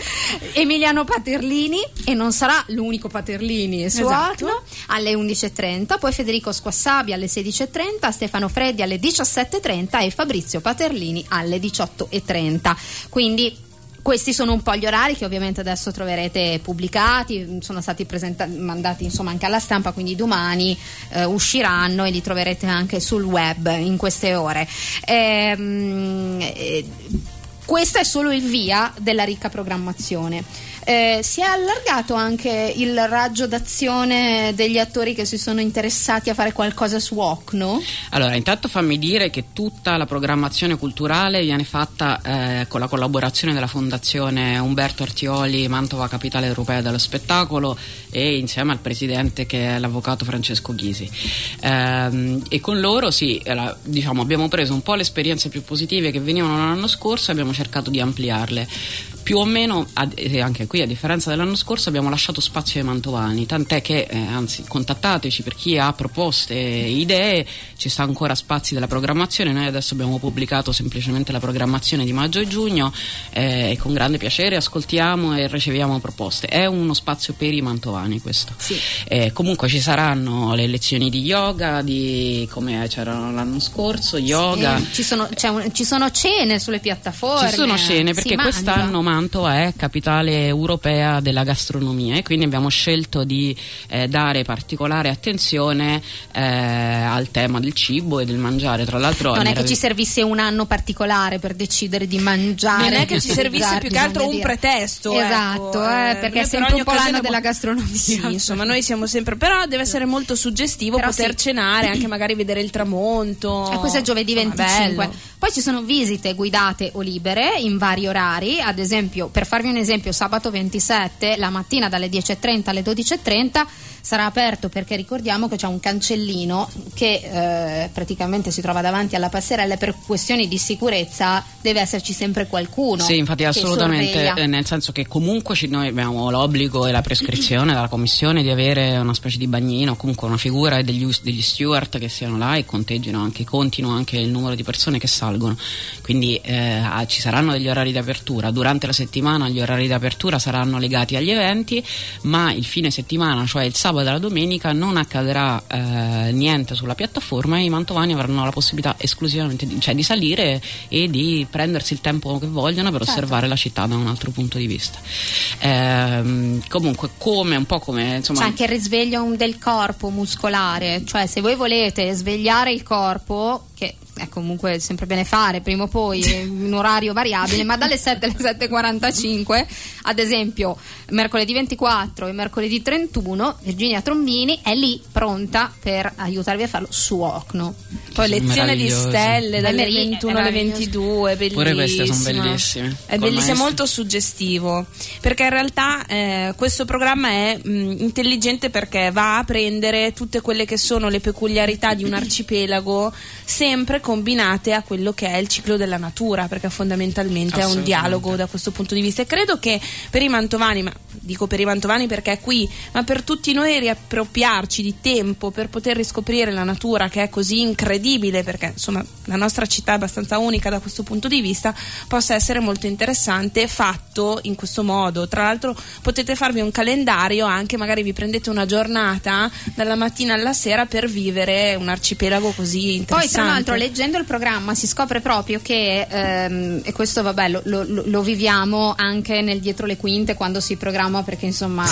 Speaker 2: Emiliano Paterlini, e non sarà l'unico Paterlini su Okno, alle 11:30, poi Federico Squassabi alle 16:30, Stefano Freddi alle 17:30 e Fabrizio Paterlini alle 18:30. Quindi questi sono un po' gli orari che ovviamente adesso troverete pubblicati, sono stati mandati anche alla stampa, quindi domani usciranno e li troverete anche sul web in queste ore. Questo è solo il via della ricca programmazione. Si è allargato anche il raggio d'azione degli attori che si sono interessati a fare qualcosa su Okno?
Speaker 13: Allora, intanto fammi dire che tutta la programmazione culturale viene fatta con la collaborazione della Fondazione Umberto Artioli Mantova Capitale Europea dello Spettacolo e insieme al presidente, che è l'avvocato Francesco Ghisi. E con loro abbiamo preso un po' le esperienze più positive che venivano l'anno scorso e abbiamo cercato di ampliarle. Più o meno, anche qui a differenza dell'anno scorso, abbiamo lasciato spazio ai mantovani, tant'è che anzi contattateci per chi ha proposte e idee, ci sta ancora spazi della programmazione. Noi adesso abbiamo pubblicato semplicemente la programmazione di maggio e giugno e con grande piacere ascoltiamo e riceviamo proposte. È uno spazio per i mantovani questo.
Speaker 2: Sì.
Speaker 13: Comunque ci saranno le lezioni di yoga, come c'erano l'anno scorso, yoga.
Speaker 2: Sì, ci sono cene sulle piattaforme.
Speaker 13: Ci sono cene perché quest'anno Mantova è capitale europea della gastronomia e quindi abbiamo scelto di dare particolare attenzione al tema del cibo e del mangiare. Tra l'altro
Speaker 2: non è che ci servisse un anno particolare per decidere di mangiare,
Speaker 3: non è che ci servisse più che altro un pretesto,
Speaker 2: esatto, perché è sempre un po' l'anno della gastronomia.
Speaker 3: Sì, insomma, noi siamo sempre, però deve essere molto suggestivo poter cenare, anche magari vedere il tramonto.
Speaker 2: Questo è giovedì 25. Poi ci sono visite guidate o libere in vari orari, ad esempio, per farvi un esempio, sabato 27 la mattina dalle 10:30 alle 12:30 sarà aperto, perché ricordiamo che c'è un cancellino che praticamente si trova davanti alla passerella e per questioni di sicurezza deve esserci sempre qualcuno.
Speaker 13: Sì, infatti assolutamente, nel senso che comunque noi abbiamo l'obbligo e la prescrizione dalla commissione di avere una specie di bagnino, comunque una figura degli steward che siano là e contino anche il numero di persone che salgono. salgono. Quindi ci saranno degli orari di apertura. Durante la settimana gli orari di apertura saranno legati agli eventi, ma il fine settimana, cioè il sabato e la domenica, non accadrà niente sulla piattaforma e i mantovani avranno la possibilità esclusivamente di salire e di prendersi il tempo che vogliono per osservare la città da un altro punto di vista. Comunque, come un po' come insomma,
Speaker 2: c'è anche il risveglio del corpo muscolare, cioè se voi volete svegliare il corpo, che è comunque sempre bene fare prima o poi in orario variabile, ma dalle 7 alle 7:45, ad esempio mercoledì 24 e mercoledì 31, Virginia Trombini è lì pronta per aiutarvi a farlo su Ocno.
Speaker 3: Poi lezione di stelle dalle 21 alle 22, bellissimo.
Speaker 13: Pure queste sono bellissime.
Speaker 3: È bellissimo, molto suggestivo, perché in realtà questo programma è intelligente, perché va a prendere tutte quelle che sono le peculiarità di un arcipelago, sempre combinate a quello che è il ciclo della natura, perché fondamentalmente è un dialogo da questo punto di vista. E credo che per i mantovani, ma dico per i mantovani perché è qui, ma per tutti noi, riappropriarci di tempo per poter riscoprire la natura, che è così incredibile, perché insomma la nostra città è abbastanza unica da questo punto di vista, possa essere molto interessante fatto in questo modo. Tra l'altro potete farvi un calendario, anche magari vi prendete una giornata dalla mattina alla sera per vivere un arcipelago così interessante.
Speaker 2: Poi tra l'altro, leggendo il programma si scopre proprio che e questo vabbè lo viviamo anche nel dietro le quinte quando si programma, perché insomma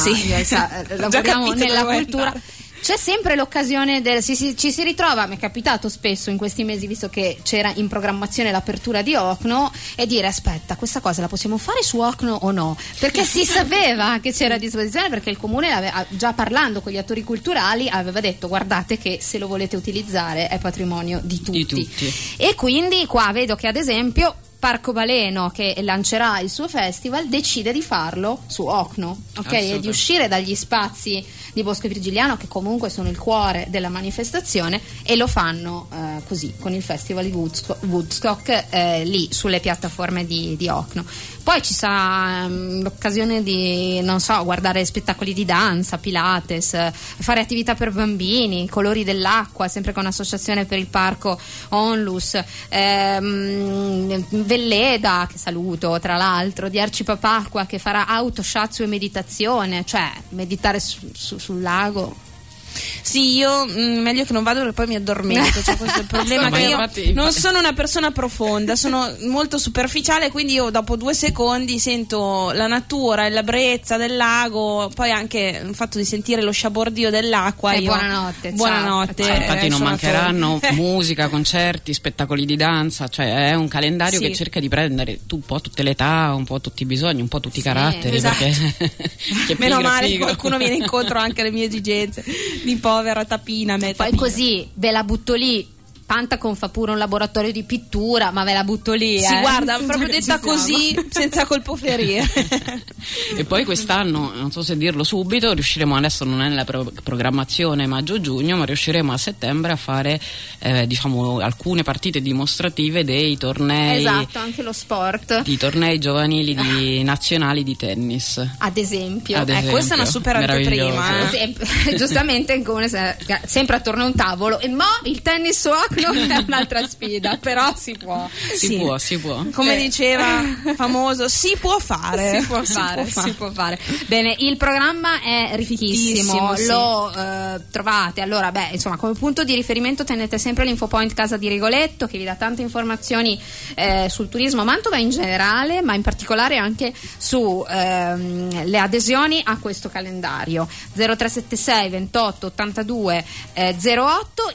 Speaker 2: lavoriamo nella cultura. C'è sempre l'occasione ci si ritrova, mi è capitato spesso in questi mesi, visto che c'era in programmazione l'apertura di Ocno, e dire aspetta, questa cosa la possiamo fare su Ocno o no? Perché si sapeva che c'era a disposizione, perché il comune già parlando con gli attori culturali aveva detto guardate che se lo volete utilizzare è patrimonio di tutti. E quindi qua vedo che ad esempio Parco Baleno, che lancerà il suo festival, decide di farlo su Ocno, ok? E di uscire dagli spazi di Bosco Virgiliano, che comunque sono il cuore della manifestazione, e lo fanno così con il festival di Woodstock lì sulle piattaforme di Ocno. Poi ci sarà l'occasione di, non so, guardare spettacoli di danza, pilates, fare attività per bambini, colori dell'acqua, sempre con associazione per il parco Onlus, Velleda, che saluto tra l'altro, di Arcipapacqua, che farà autoshatsu e meditazione, cioè meditare sul lago.
Speaker 3: Sì, io meglio che non vado perché poi mi addormento, cioè questo è il problema, che io non sono una persona profonda, sono molto superficiale, quindi io dopo 2 secondi sento la natura e la brezza del lago, poi anche il fatto di sentire lo sciabordio dell'acqua.
Speaker 2: Buonanotte.
Speaker 13: Infatti non mancheranno musica, concerti, spettacoli di danza, cioè è un calendario che cerca di prendere un po' tutte le età, un po' tutti i bisogni, un po' tutti i caratteri,
Speaker 3: esatto.
Speaker 13: Perché
Speaker 3: meno male qualcuno viene incontro anche alle mie esigenze di povera tapina.
Speaker 2: Poi così ve la butto lì. Pantacon fa pure un laboratorio di pittura, ma ve la butto lì.
Speaker 3: Si guarda, proprio detta così, senza colpoferie.
Speaker 13: E poi quest'anno, non so se dirlo subito, riusciremo, adesso non è nella programmazione maggio-giugno, ma riusciremo a settembre a fare diciamo alcune partite dimostrative dei tornei.
Speaker 2: Esatto, anche lo sport.
Speaker 13: Di tornei giovanili nazionali di tennis.
Speaker 2: Ad esempio.
Speaker 3: Questa è una super anteprima.
Speaker 2: Giustamente, come sempre attorno a un tavolo. E il tennis su Ocno è un'altra sfida, però si può.
Speaker 13: Si può.
Speaker 3: Come diceva famoso, si può fare.
Speaker 2: Si può fare. Bene, il programma è ricchissimo. Lo trovate. Allora, insomma, come punto di riferimento tenete sempre l'Infopoint Casa di Rigoletto, che vi dà tante informazioni sul turismo a Mantova in generale, ma in particolare anche su le adesioni a questo calendario. 0376 28 82 08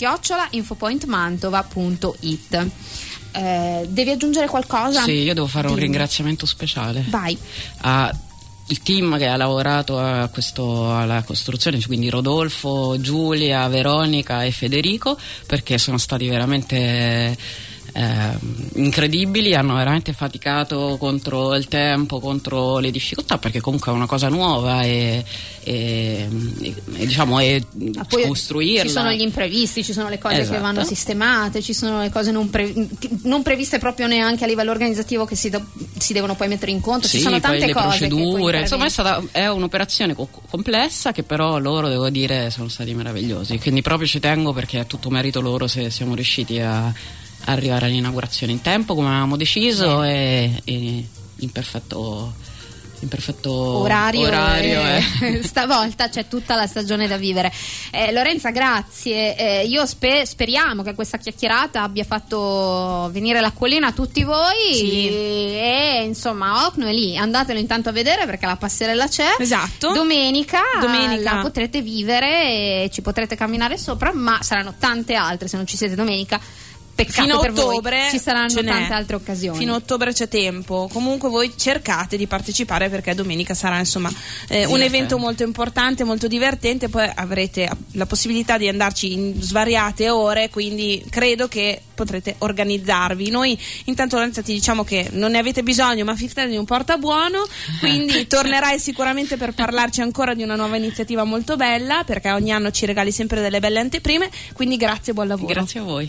Speaker 2: info@infopointmantova.it. Devi aggiungere qualcosa?
Speaker 13: Sì, io devo fare un ringraziamento speciale.
Speaker 2: Vai.
Speaker 13: Il team che ha lavorato alla costruzione, quindi Rodolfo, Giulia, Veronica e Federico, perché sono stati veramente incredibili, hanno veramente faticato contro il tempo, contro le difficoltà, perché comunque è una cosa nuova e diciamo costruirla.
Speaker 2: Ci sono gli imprevisti, ci sono le cose che vanno sistemate, ci sono le cose non previste proprio neanche a livello organizzativo, che si devono poi mettere in conto. Ci sono tante cose,
Speaker 13: procedure, insomma è un'operazione complessa, che però loro, devo dire, sono stati meravigliosi, quindi proprio ci tengo, perché è tutto merito loro se siamo riusciti a arrivare all'inaugurazione in tempo come avevamo deciso e in perfetto orario.
Speaker 2: Stavolta c'è tutta la stagione da vivere. Lorenza, grazie. Io speriamo che questa chiacchierata abbia fatto venire l'acquolina a tutti voi, e insomma Ocno è lì, andatelo intanto a vedere perché la passerella c'è.
Speaker 3: Esatto.
Speaker 2: Domenica la potrete vivere e ci potrete camminare sopra, ma saranno tante altre se non ci siete domenica. Peccato,
Speaker 3: fino a
Speaker 2: per
Speaker 3: ottobre
Speaker 2: voi. Ci saranno tante altre occasioni.
Speaker 3: Fino a ottobre c'è tempo. Comunque voi cercate di partecipare perché domenica sarà insomma un evento molto importante, molto divertente. Poi avrete la possibilità di andarci in svariate ore, quindi credo che potrete organizzarvi. Noi intanto, Lorenza, ti diciamo che non ne avete bisogno, ma Fifth Avenue porta buono, quindi tornerai sicuramente per parlarci ancora di una nuova iniziativa molto bella, perché ogni anno ci regali sempre delle belle anteprime, quindi grazie e buon lavoro.
Speaker 13: Grazie a voi.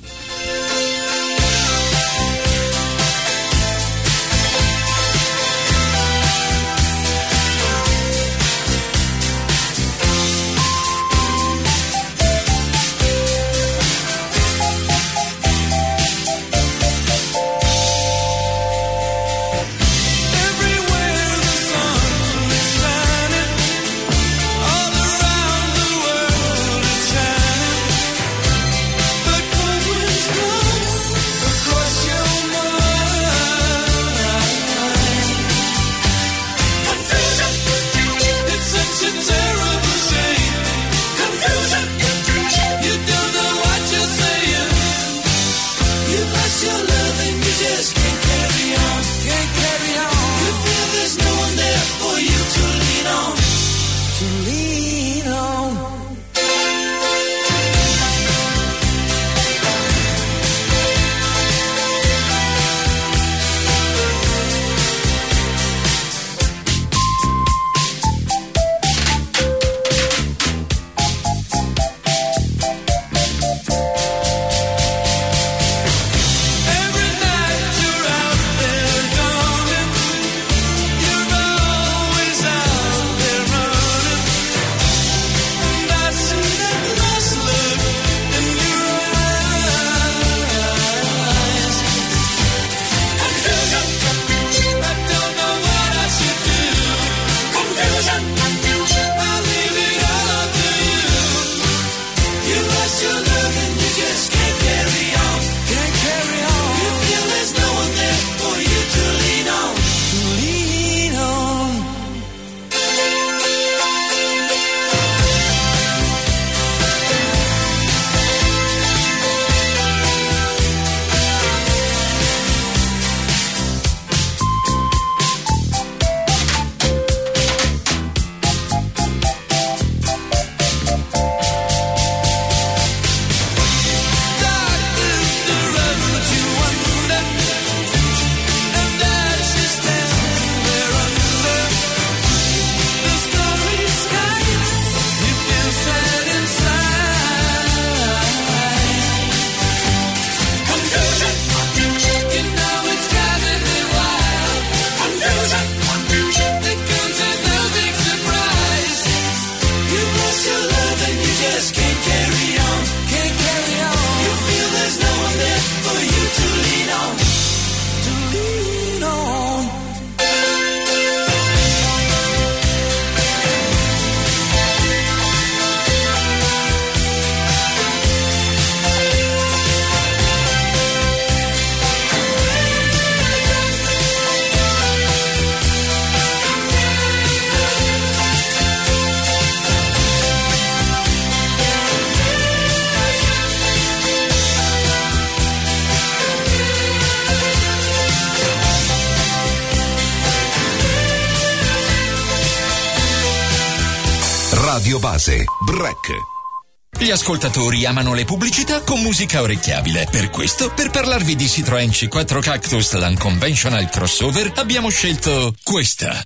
Speaker 5: Radio Base, Break.
Speaker 6: Gli ascoltatori amano le pubblicità con musica orecchiabile. Per questo, per parlarvi di Citroën C4 Cactus l'Unconventional Crossover, abbiamo scelto questa.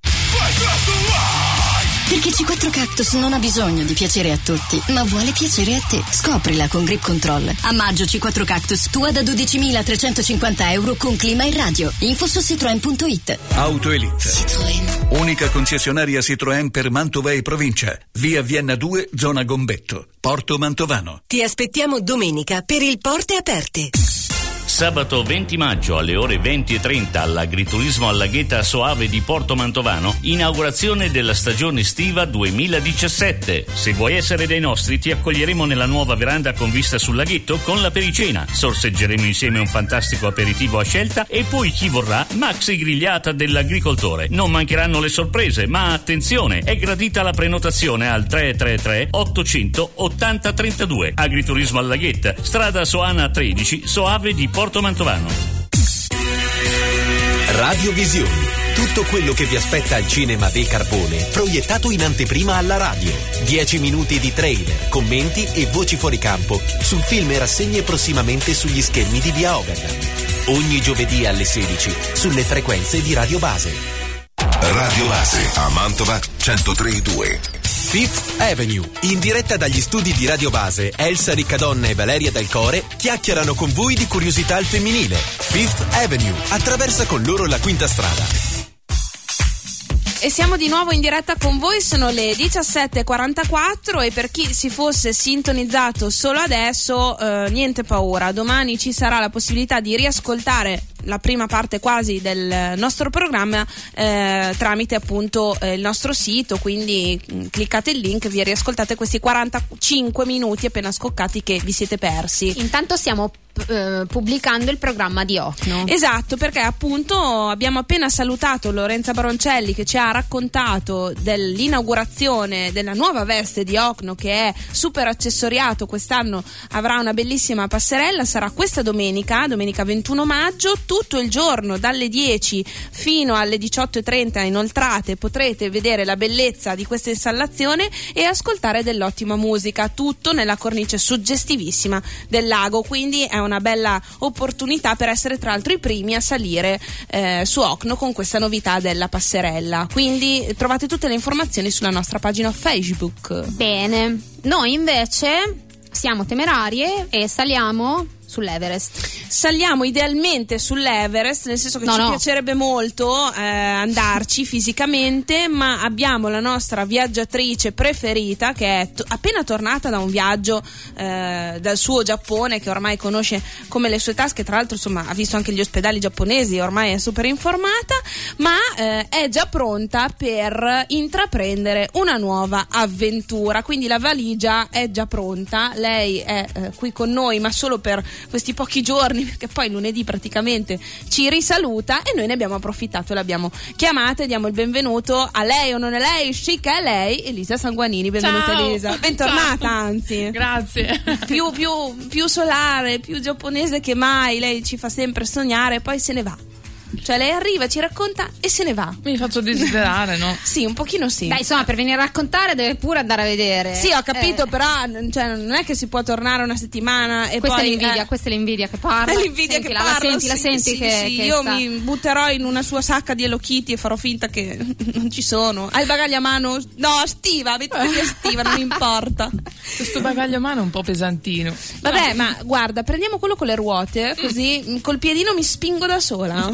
Speaker 7: Perché C4 Cactus non ha bisogno di piacere a tutti, ma vuole piacere a te. Scoprila con Grip Control. A maggio C4 Cactus tua da 12.350 euro con clima e radio. Info su Citroën.it.
Speaker 8: Auto Elite.
Speaker 7: Citroën.
Speaker 8: Unica concessionaria Citroën per Mantova e provincia. Via Vienna 2, zona Gombetto. Porto Mantovano.
Speaker 9: Ti aspettiamo domenica per il Porte Aperte.
Speaker 14: Sabato 20 maggio alle ore 20:30 all'Agriturismo Allagheta Soave di Porto Mantovano, inaugurazione della stagione estiva 2017. Se vuoi essere dei nostri, ti accoglieremo nella nuova veranda con vista sul laghetto con la pericena. Sorseggeremo insieme un fantastico aperitivo a scelta e poi, chi vorrà, maxi grigliata dell'agricoltore. Non mancheranno le sorprese, ma attenzione, è gradita la prenotazione al 333 800 8032. Agriturismo Allagheta, strada Soana 13, Soave di Porto Mantovano.
Speaker 1: Radiovisioni. Tutto quello che vi aspetta al cinema del Carbone, proiettato in anteprima alla radio. 10 minuti di trailer, commenti e voci fuori campo sul film e rassegne prossimamente sugli schermi di Via Oberdan. Ogni giovedì alle 16 sulle frequenze di Radio Base.
Speaker 5: Radio Base a Mantova 103.2.
Speaker 1: Fifth Avenue, in diretta dagli studi di Radio Base, Elsa Riccadonna e Valeria Del Core chiacchierano con voi di curiosità al femminile. Fifth Avenue attraversa con loro la quinta strada.
Speaker 3: E siamo di nuovo in diretta con voi, sono le 17:44 e per chi si fosse sintonizzato solo adesso, niente paura, domani ci sarà la possibilità di riascoltare la prima parte quasi del nostro programma tramite appunto il nostro sito, quindi cliccate il link, vi riascoltate questi 45 minuti appena scoccati che vi siete persi.
Speaker 2: Intanto stiamo pubblicando il programma di Ocno.
Speaker 3: Esatto, perché appunto abbiamo appena salutato Lorenza Baroncelli che ci ha raccontato dell'inaugurazione della nuova veste di Ocno, che è super accessoriato, quest'anno avrà una bellissima passerella, sarà questa domenica 21 maggio, tutto il giorno dalle 10 fino alle 18:30 inoltrate potrete vedere la bellezza di questa installazione e ascoltare dell'ottima musica, tutto nella cornice suggestivissima del lago, quindi è una bella opportunità per essere tra l'altro i primi a salire su Ocno con questa novità della passerella. Quindi trovate tutte le informazioni sulla nostra pagina Facebook.
Speaker 2: Bene, noi invece siamo temerarie e saliamo sull'Everest.
Speaker 3: Saliamo idealmente sull'Everest, nel senso che ci piacerebbe molto andarci fisicamente, ma abbiamo la nostra viaggiatrice preferita che è appena tornata da un viaggio dal suo Giappone, che ormai conosce come le sue tasche, tra l'altro insomma ha visto anche gli ospedali giapponesi, ormai è super informata, ma è già pronta per intraprendere una nuova avventura, quindi la valigia è già pronta, lei è qui con noi ma solo per questi pochi giorni, perché poi lunedì praticamente ci risaluta e noi ne abbiamo approfittato e l'abbiamo chiamata e diamo il benvenuto a lei, o non è lei, chic è lei, Elisa Sanguanini. Benvenuta. Ciao. Elisa, bentornata. Ciao. Anzi,
Speaker 15: grazie.
Speaker 3: Più solare, più giapponese che mai, lei ci fa sempre sognare e poi se ne va. Cioè lei arriva, ci racconta e se ne va.
Speaker 15: Mi faccio desiderare, no?
Speaker 3: Sì, un pochino sì.
Speaker 2: Dai, insomma, per venire a raccontare deve pure andare a vedere.
Speaker 3: Sì, ho capito, però cioè, non è che si può tornare una settimana e
Speaker 2: questa
Speaker 3: poi...
Speaker 2: Questa è l'invidia che parla.
Speaker 3: È l'invidia che parla.
Speaker 2: La senti che
Speaker 3: io mi butterò in una sua sacca di Hello Kitty e farò finta che non ci sono. Hai il bagaglio a mano? No, stiva, mettiti via stiva, non importa.
Speaker 15: Questo bagaglio a mano è un po' pesantino.
Speaker 3: Vabbè, ma guarda, prendiamo quello con le ruote, così col piedino mi spingo da sola.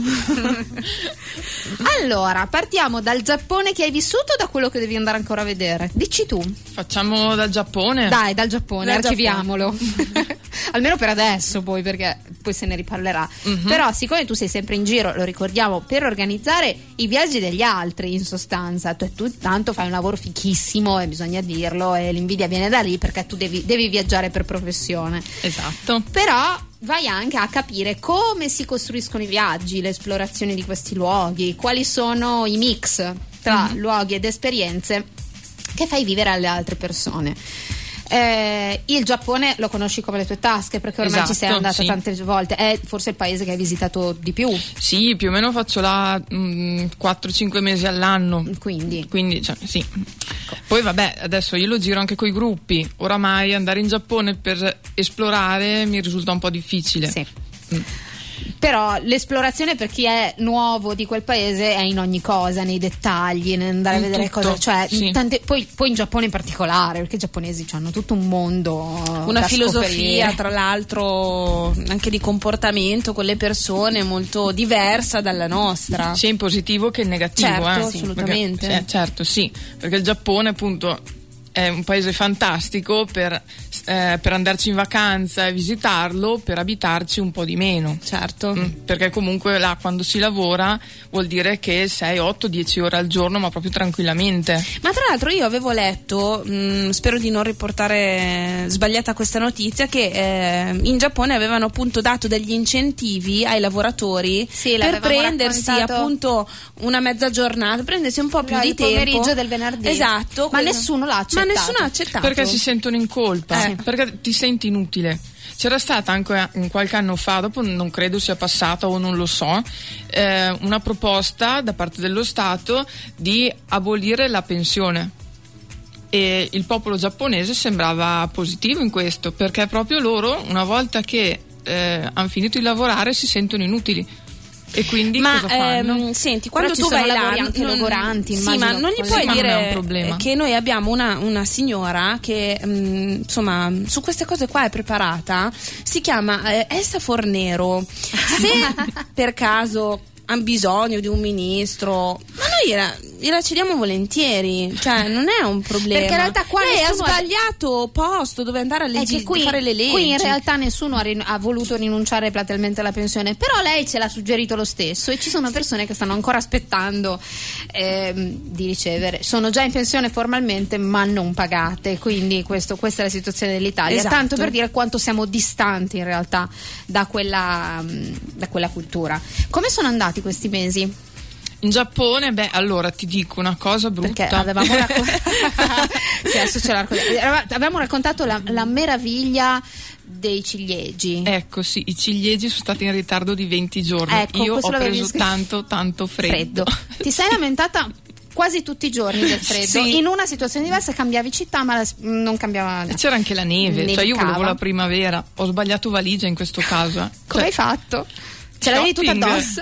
Speaker 2: Allora, partiamo dal Giappone che hai vissuto o da quello che devi andare ancora a vedere? Dici tu.
Speaker 15: Facciamo dal Giappone.
Speaker 2: Dai, dal Giappone, archiviamolo. Almeno per adesso, poi, perché poi se ne riparlerà. Però siccome tu sei sempre in giro, lo ricordiamo, per organizzare i viaggi degli altri, in sostanza, tu tanto fai un lavoro fichissimo e bisogna dirlo, e l'invidia viene da lì perché tu devi viaggiare per professione.
Speaker 15: Esatto.
Speaker 2: Però vai anche a capire come si costruiscono i viaggi, le esplorazioni di questi luoghi, quali sono i mix tra luoghi ed esperienze che fai vivere alle altre persone. Il Giappone lo conosci come le tue tasche, perché ormai ci sei andata tante volte, è forse il paese che hai visitato di più.
Speaker 15: Sì, più o meno faccio là 4-5 mesi all'anno, quindi cioè, sì. Poi vabbè, adesso io lo giro anche coi gruppi, oramai andare in Giappone per esplorare mi risulta un po' difficile.
Speaker 2: Sì. Però l'esplorazione per chi è nuovo di quel paese è in ogni cosa, nei dettagli, nell'andare a vedere cose, cioè poi in Giappone in particolare, perché i giapponesi hanno tutto un mondo,
Speaker 3: una filosofia
Speaker 2: scoprire.
Speaker 3: Tra l'altro anche di comportamento con le persone molto diversa dalla nostra,
Speaker 15: sia in positivo che in negativo.
Speaker 3: Certo, assolutamente.
Speaker 15: Perché, certo, sì, perché il Giappone appunto è un paese fantastico per per andarci in vacanza e visitarlo, per abitarci un po' di meno.
Speaker 3: Certo.
Speaker 15: Perché comunque là quando si lavora vuol dire che 6, 8, 10 ore al giorno, ma proprio tranquillamente.
Speaker 3: Ma tra l'altro io avevo letto, spero di non riportare sbagliata questa notizia, che in Giappone avevano appunto dato degli incentivi ai lavoratori per prendersi appunto una mezza giornata, prendersi un po' più di tempo.
Speaker 2: Il pomeriggio del venerdì.
Speaker 3: Esatto.
Speaker 2: Ma nessuno l'ha accettato.
Speaker 15: Perché si sentono in colpa, perché ti senti inutile. C'era stata anche qualche anno fa, dopo non credo sia passata o non lo so, una proposta da parte dello Stato di abolire la pensione. E il popolo giapponese sembrava positivo in questo, perché proprio loro, una volta che hanno finito di lavorare, si sentono inutili. E quindi cosa fanno?
Speaker 3: Senti, quando tu vai là,
Speaker 2: anche logoranti,
Speaker 3: sì, ma non gli puoi dire
Speaker 15: un
Speaker 3: che noi abbiamo una signora che insomma su queste cose qua è preparata, si chiama Elsa Fornero. Se per caso hanno bisogno di un ministro, ma noi gliela cediamo volentieri, cioè non è un problema,
Speaker 2: perché in realtà qua
Speaker 3: lei ha sbagliato posto dove andare a fare le leggi.
Speaker 2: Qui in realtà nessuno ha voluto rinunciare platealmente alla pensione, però lei ce l'ha suggerito lo stesso, e ci sono persone che stanno ancora aspettando di ricevere, sono già in pensione formalmente ma non pagate, quindi questa è la situazione dell'Italia.
Speaker 3: Esatto.
Speaker 2: Tanto per dire quanto siamo distanti in realtà da quella cultura. Come sono andati questi mesi?
Speaker 15: In Giappone, allora ti dico una cosa brutta.
Speaker 2: Perché avevamo avevamo raccontato la meraviglia dei ciliegi.
Speaker 15: Ecco, sì, i ciliegi sono stati in ritardo di 20 giorni.
Speaker 2: Ecco,
Speaker 15: io ho preso tanto freddo.
Speaker 2: Ti sei lamentata quasi tutti i giorni del freddo,
Speaker 3: sì.
Speaker 2: In una situazione diversa cambiavi città, ma non cambiava.
Speaker 15: C'era anche la neve,
Speaker 2: Nevicava.
Speaker 15: cioè io volevo la primavera, ho sbagliato valigia in questo caso.
Speaker 2: Come hai fatto? Ce l'avevi tutta addosso.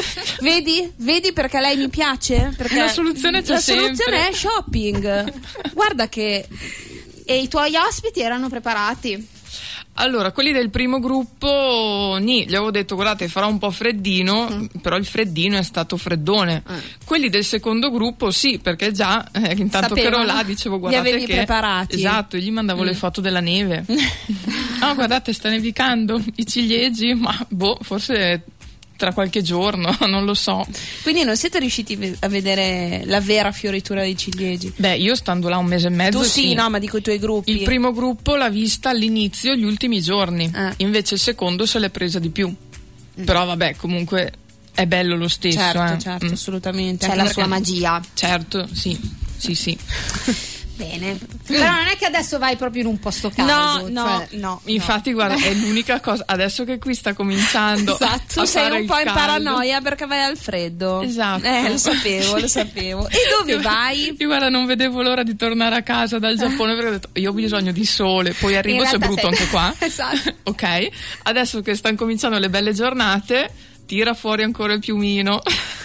Speaker 3: Vedi perché lei mi piace? Perché
Speaker 15: la soluzione c'è sempre.
Speaker 3: La soluzione è shopping. Guarda che.
Speaker 2: E i tuoi ospiti erano preparati?
Speaker 15: Allora, quelli del primo gruppo, gli avevo detto guardate farà un po' freddino, però il freddino è stato freddone. Quelli del secondo gruppo sì, perché già intanto che ero là dicevo guardate
Speaker 3: li avevi
Speaker 15: che
Speaker 3: preparati.
Speaker 15: Esatto, io gli mandavo le foto della neve. Guardate sta nevicando, i ciliegi, ma forse tra qualche giorno, non lo so.
Speaker 3: Quindi non siete riusciti a vedere la vera fioritura dei ciliegi?
Speaker 15: Io stando là un mese e mezzo
Speaker 3: tu sì, no, ma dico i tuoi gruppi.
Speaker 15: Il primo gruppo l'ha vista all'inizio, gli ultimi giorni, invece il secondo se l'è presa di più. Però vabbè, comunque è bello lo stesso.
Speaker 3: Certo, assolutamente.
Speaker 2: C'è la sua magia.
Speaker 15: Certo, sì.
Speaker 2: Bene, però non è che adesso vai proprio in un posto caldo.
Speaker 3: No.
Speaker 15: Infatti, guarda, è l'unica cosa. Adesso che qui sta cominciando.
Speaker 3: Esatto,
Speaker 15: tu
Speaker 3: sei un po' in paranoia perché vai al freddo.
Speaker 15: Esatto.
Speaker 3: Lo sapevo. E dove vai?
Speaker 15: Io guarda, non vedevo l'ora di tornare a casa dal Giappone perché ho detto io ho bisogno di sole. Poi arrivo, c'è brutto anche qua.
Speaker 2: Esatto.
Speaker 15: Ok, adesso che stanno cominciando le belle giornate, tira fuori ancora il piumino.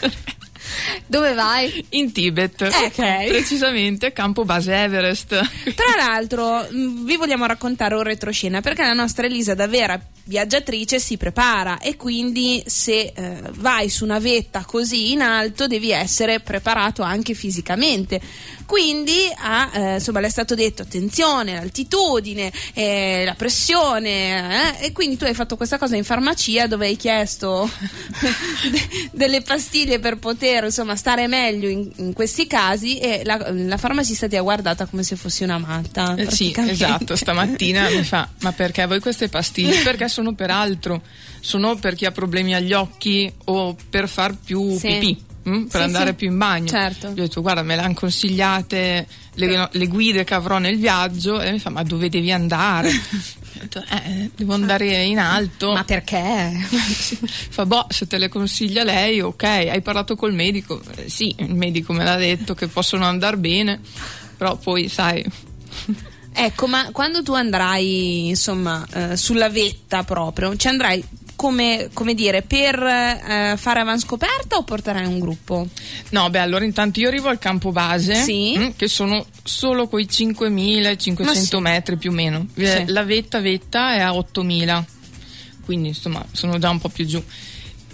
Speaker 2: Dove vai?
Speaker 15: In Tibet, precisamente campo base Everest.
Speaker 3: Tra l'altro vi vogliamo raccontare un retroscena, perché la nostra Elisa, da vera viaggiatrice, si prepara, e quindi se vai su una vetta così in alto devi essere preparato anche fisicamente. Quindi insomma le è stato detto attenzione, l'altitudine, la pressione, e quindi tu hai fatto questa cosa in farmacia dove hai chiesto delle pastiglie per poter insomma stare meglio in questi casi, e la farmacista ti ha guardata come se fossi una matta.
Speaker 15: Sì, esatto, stamattina mi fa ma perché voi queste pastiglie? Perché sono per altro, sono per chi ha problemi agli occhi o per far più pipì. Per andare più in bagno.
Speaker 3: Certo.
Speaker 15: Io ho detto guarda, me le hanno consigliate le guide che avrò nel viaggio, e mi fa ma dove devi andare? Ho detto, devo andare in alto.
Speaker 2: Ma perché?
Speaker 15: Fa se te le consiglia lei, ok. Hai parlato col medico? Sì, il medico me l'ha detto che possono andare bene, però poi sai.
Speaker 3: Ecco, ma quando tu andrai insomma sulla vetta proprio, ci andrai come dire per fare avanscoperta o porterai un gruppo?
Speaker 15: No, allora intanto io arrivo al campo base, che sono solo quei 5.500 metri più o meno. La vetta è a 8.000, quindi insomma sono già un po' più giù.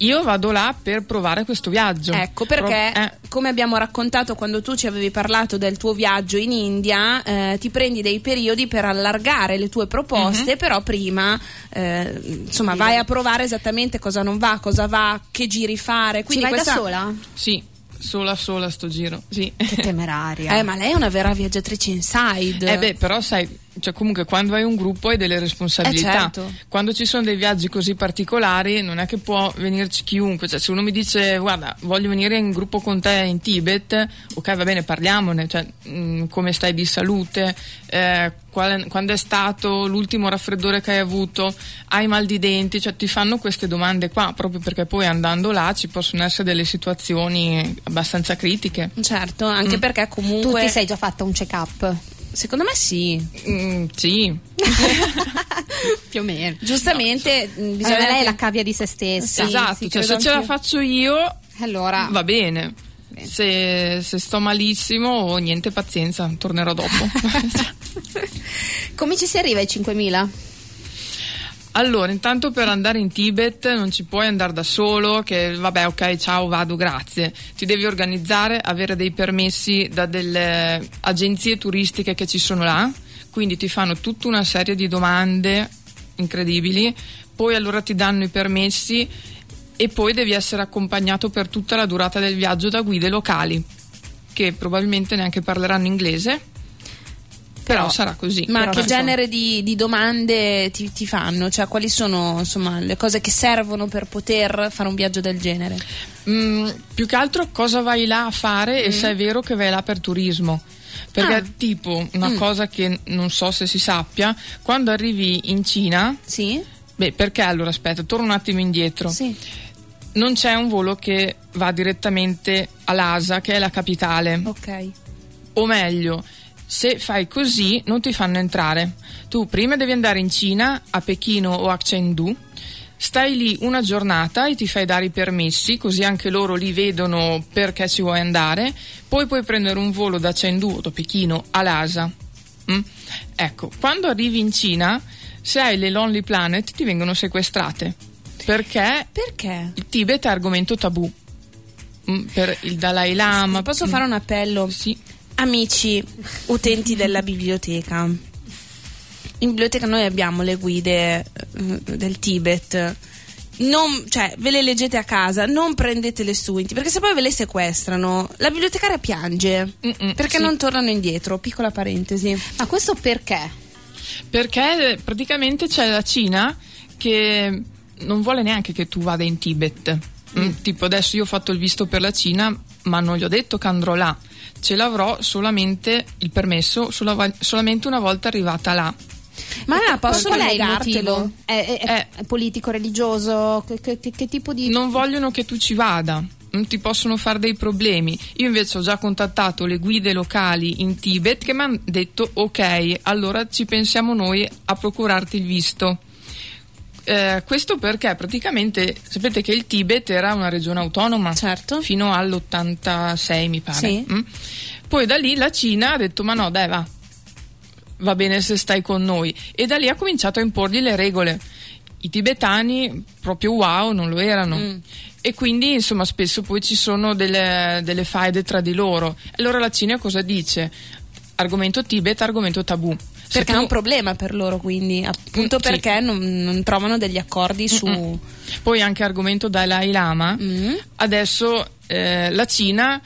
Speaker 15: Io vado là per provare questo viaggio.
Speaker 3: Ecco, perché come abbiamo raccontato quando tu ci avevi parlato del tuo viaggio in India, ti prendi dei periodi per allargare le tue proposte, però prima insomma vai a provare esattamente cosa non va, cosa va, che giri fare. Quindi
Speaker 2: vai da sola?
Speaker 15: Sì. Sola sto giro, sì.
Speaker 2: Che temeraria.
Speaker 3: Ma lei è una vera viaggiatrice inside.
Speaker 15: Però sai, cioè comunque quando hai un gruppo hai delle responsabilità.
Speaker 3: Certo.
Speaker 15: Quando ci sono dei viaggi così particolari non è che può venirci chiunque. Cioè, se uno mi dice guarda, voglio venire in gruppo con te in Tibet, ok, va bene, parliamone, cioè come stai di salute, quando è stato l'ultimo raffreddore che hai avuto, hai mal di denti, cioè ti fanno queste domande qua, proprio perché poi andando là ci possono essere delle situazioni abbastanza critiche.
Speaker 3: Certo, anche perché comunque...
Speaker 2: Tu ti sei già fatta un check-up?
Speaker 3: Secondo me sì.
Speaker 15: Sì.
Speaker 2: Più o meno.
Speaker 3: Giustamente bisogna
Speaker 2: lei è la cavia di se stessa.
Speaker 15: Esatto,
Speaker 2: sì,
Speaker 15: cioè se ce la faccio io
Speaker 2: allora
Speaker 15: va bene. Se sto malissimo niente, pazienza, tornerò dopo.
Speaker 2: Come ci si arriva ai 5.000?
Speaker 15: Allora, intanto per andare in Tibet non ci puoi andare da solo, che vabbè, ok, ciao, vado, grazie. Ti devi organizzare, avere dei permessi da delle agenzie turistiche che ci sono là, quindi ti fanno tutta una serie di domande incredibili, poi allora ti danno i permessi e poi devi essere accompagnato per tutta la durata del viaggio da guide locali, che probabilmente neanche parleranno inglese. Però sarà così.
Speaker 3: Ma
Speaker 15: però
Speaker 3: che genere di domande ti fanno? Cioè, quali sono insomma le cose che servono per poter fare un viaggio del genere?
Speaker 15: Più che altro cosa vai là a fare e se è vero che vai là per turismo. Perché tipo una cosa che non so se si sappia, quando arrivi in Cina,
Speaker 3: sì?
Speaker 15: Perché allora aspetta, torno un attimo indietro.
Speaker 3: Sì.
Speaker 15: Non c'è un volo che va direttamente a Lhasa, che è la capitale.
Speaker 3: Ok.
Speaker 15: O meglio, se fai così non ti fanno entrare. Tu prima devi andare in Cina, a Pechino o a Chengdu, stai lì una giornata e ti fai dare i permessi, così anche loro li vedono perché ci vuoi andare, poi puoi prendere un volo da Chengdu o da Pechino a Lhasa. Ecco, quando arrivi in Cina, se hai le Lonely Planet ti vengono sequestrate. Perché? Il Tibet è argomento tabù. Per il Dalai Lama.
Speaker 3: Posso fare un appello?
Speaker 15: Sì.
Speaker 3: Amici utenti della biblioteca, in biblioteca noi abbiamo le guide del Tibet, cioè ve le leggete a casa, non prendetele su, perché se poi ve le sequestrano la bibliotecaria piange perché non tornano indietro. Piccola parentesi.
Speaker 2: Ma questo perché?
Speaker 15: Perché praticamente c'è la Cina che non vuole neanche che tu vada in Tibet. Tipo adesso io ho fatto il visto per la Cina, ma non gli ho detto che andrò là, ce l'avrò solamente il permesso solamente una volta arrivata là.
Speaker 3: Ma possono
Speaker 2: negartelo? È politico, religioso? Che tipo di...
Speaker 15: Non vogliono che tu ci vada, non ti possono fare dei problemi. Io invece ho già contattato le guide locali in Tibet che mi hanno detto ok, allora ci pensiamo noi a procurarti il visto. Questo perché praticamente sapete che il Tibet era una regione autonoma,
Speaker 3: certo,
Speaker 15: fino all'86 mi pare.
Speaker 3: Sì.
Speaker 15: Poi da lì la Cina ha detto ma no dai, va bene se stai con noi, e da lì ha cominciato a imporgli le regole. I tibetani proprio wow non lo erano, e quindi insomma spesso poi ci sono delle faide tra di loro. Allora la Cina cosa dice? Argomento Tibet, argomento tabù.
Speaker 3: Perché è un problema per loro, quindi appunto perché non trovano degli accordi su...
Speaker 15: Poi anche argomento Dalai Lama. Adesso la Cina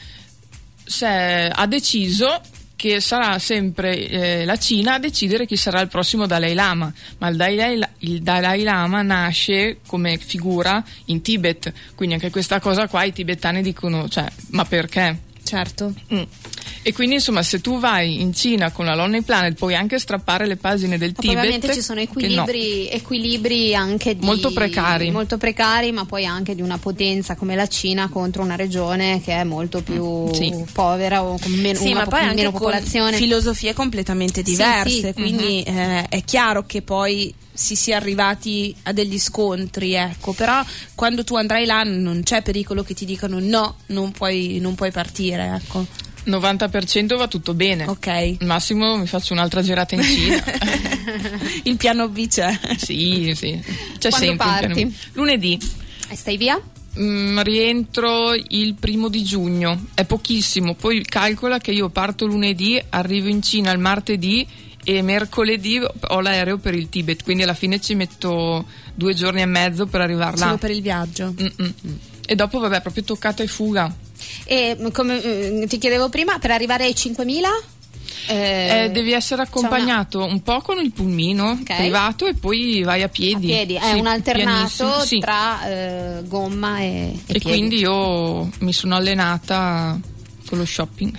Speaker 15: ha deciso che sarà sempre la Cina a decidere chi sarà il prossimo Dalai Lama, ma il Dalai Lama nasce come figura in Tibet, quindi anche questa cosa qua i tibetani dicono, cioè, ma perché?
Speaker 3: Certo.
Speaker 15: E quindi insomma se tu vai in Cina con la Lonely Planet puoi anche strappare le pagine del Tibet.
Speaker 2: Ovviamente ci sono equilibri anche
Speaker 15: molto precari,
Speaker 2: ma poi anche di una potenza come la Cina contro una regione che è molto più povera o con meno,
Speaker 3: ma poi anche
Speaker 2: meno popolazione,
Speaker 3: con filosofie completamente diverse, quindi è chiaro che poi si sia arrivati a degli scontri, ecco. Però quando tu andrai là non c'è pericolo che ti dicano no, non puoi partire, ecco.
Speaker 15: 90% va tutto bene.
Speaker 3: Ok.
Speaker 15: Al massimo mi faccio un'altra girata in Cina.
Speaker 3: Il piano B c'è.
Speaker 15: Sì. C'è
Speaker 2: quando
Speaker 15: sempre
Speaker 2: parti?
Speaker 15: lunedì.
Speaker 2: E stai via?
Speaker 15: rientro il 1 giugno, è pochissimo. Poi calcola che io parto lunedì, arrivo in Cina il martedì e mercoledì ho l'aereo per il Tibet, quindi alla fine ci metto 2 giorni e mezzo per arrivare là.
Speaker 3: Solo per il viaggio.
Speaker 15: E dopo vabbè, proprio toccata e fuga.
Speaker 2: E come ti chiedevo prima, per arrivare ai 5.000?
Speaker 15: Devi essere accompagnato un po' con il pulmino privato e poi vai a piedi.
Speaker 2: È un alternato tra gomma e piedi.
Speaker 15: Quindi io mi sono allenata con lo shopping.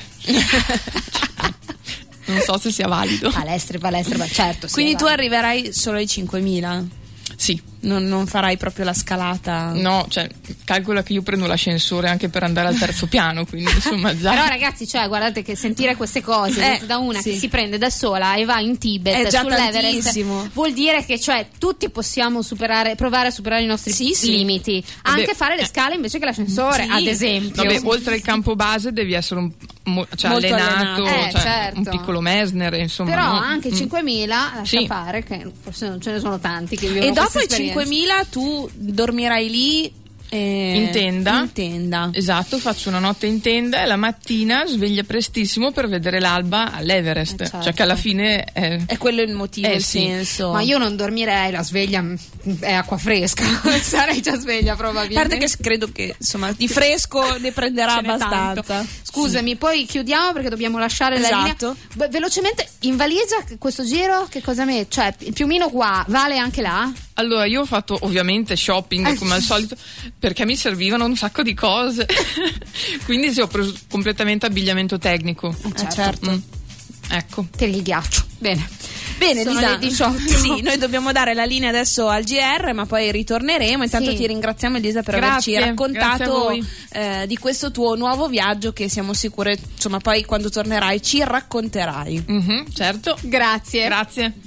Speaker 15: Non so se sia valido.
Speaker 2: Palestre, certo.
Speaker 3: Quindi tu arriverai solo ai 5.000?
Speaker 15: Sì.
Speaker 3: Non farai proprio la scalata?
Speaker 15: No, cioè calcola che io prendo l'ascensore anche per andare al 3° piano, quindi insomma già.
Speaker 2: Però ragazzi, cioè guardate che sentire queste cose da una che si prende da sola e va in Tibet
Speaker 3: è già
Speaker 2: sull'Everest,
Speaker 3: tantissimo.
Speaker 2: vuol dire che cioè tutti possiamo provare a superare i nostri limiti. Anche fare le scale invece che l'ascensore, ad esempio.
Speaker 15: Vabbè, oltre al campo base devi essere molto allenato.
Speaker 2: Certo.
Speaker 15: Un piccolo Mesner, insomma.
Speaker 2: Però anche 5.000 lascia fare che forse non ce ne sono tanti che vivono.
Speaker 3: E dopo i 5.000 tu dormirai lì
Speaker 15: in tenda. Esatto, faccio una notte in tenda e la mattina sveglia prestissimo per vedere l'alba all'Everest.
Speaker 2: Certo.
Speaker 15: Cioè che alla fine
Speaker 3: è quello il motivo, il senso.
Speaker 2: Ma io non dormirei, la sveglia è acqua fresca. Sarei già sveglia probabilmente.
Speaker 3: A parte che credo che insomma di fresco ne prenderà abbastanza.
Speaker 2: Tanto. Scusami, poi chiudiamo perché dobbiamo lasciare la linea. Velocemente, in valigia questo giro che cosa metti? Cioè il piumino qua vale anche là?
Speaker 15: Allora io ho fatto ovviamente shopping come al solito perché mi servivano un sacco di cose. Quindi ho preso completamente abbigliamento tecnico.
Speaker 2: Certo.
Speaker 15: Ecco.
Speaker 2: Per il ghiaccio. Bene,
Speaker 3: sono le 18. Sì, noi dobbiamo dare la linea adesso al GR, ma poi ritorneremo. Intanto ti ringraziamo, Elisa, per averci raccontato di questo tuo nuovo viaggio che siamo sicure, insomma, poi quando tornerai ci racconterai.
Speaker 15: Certo.
Speaker 2: Grazie.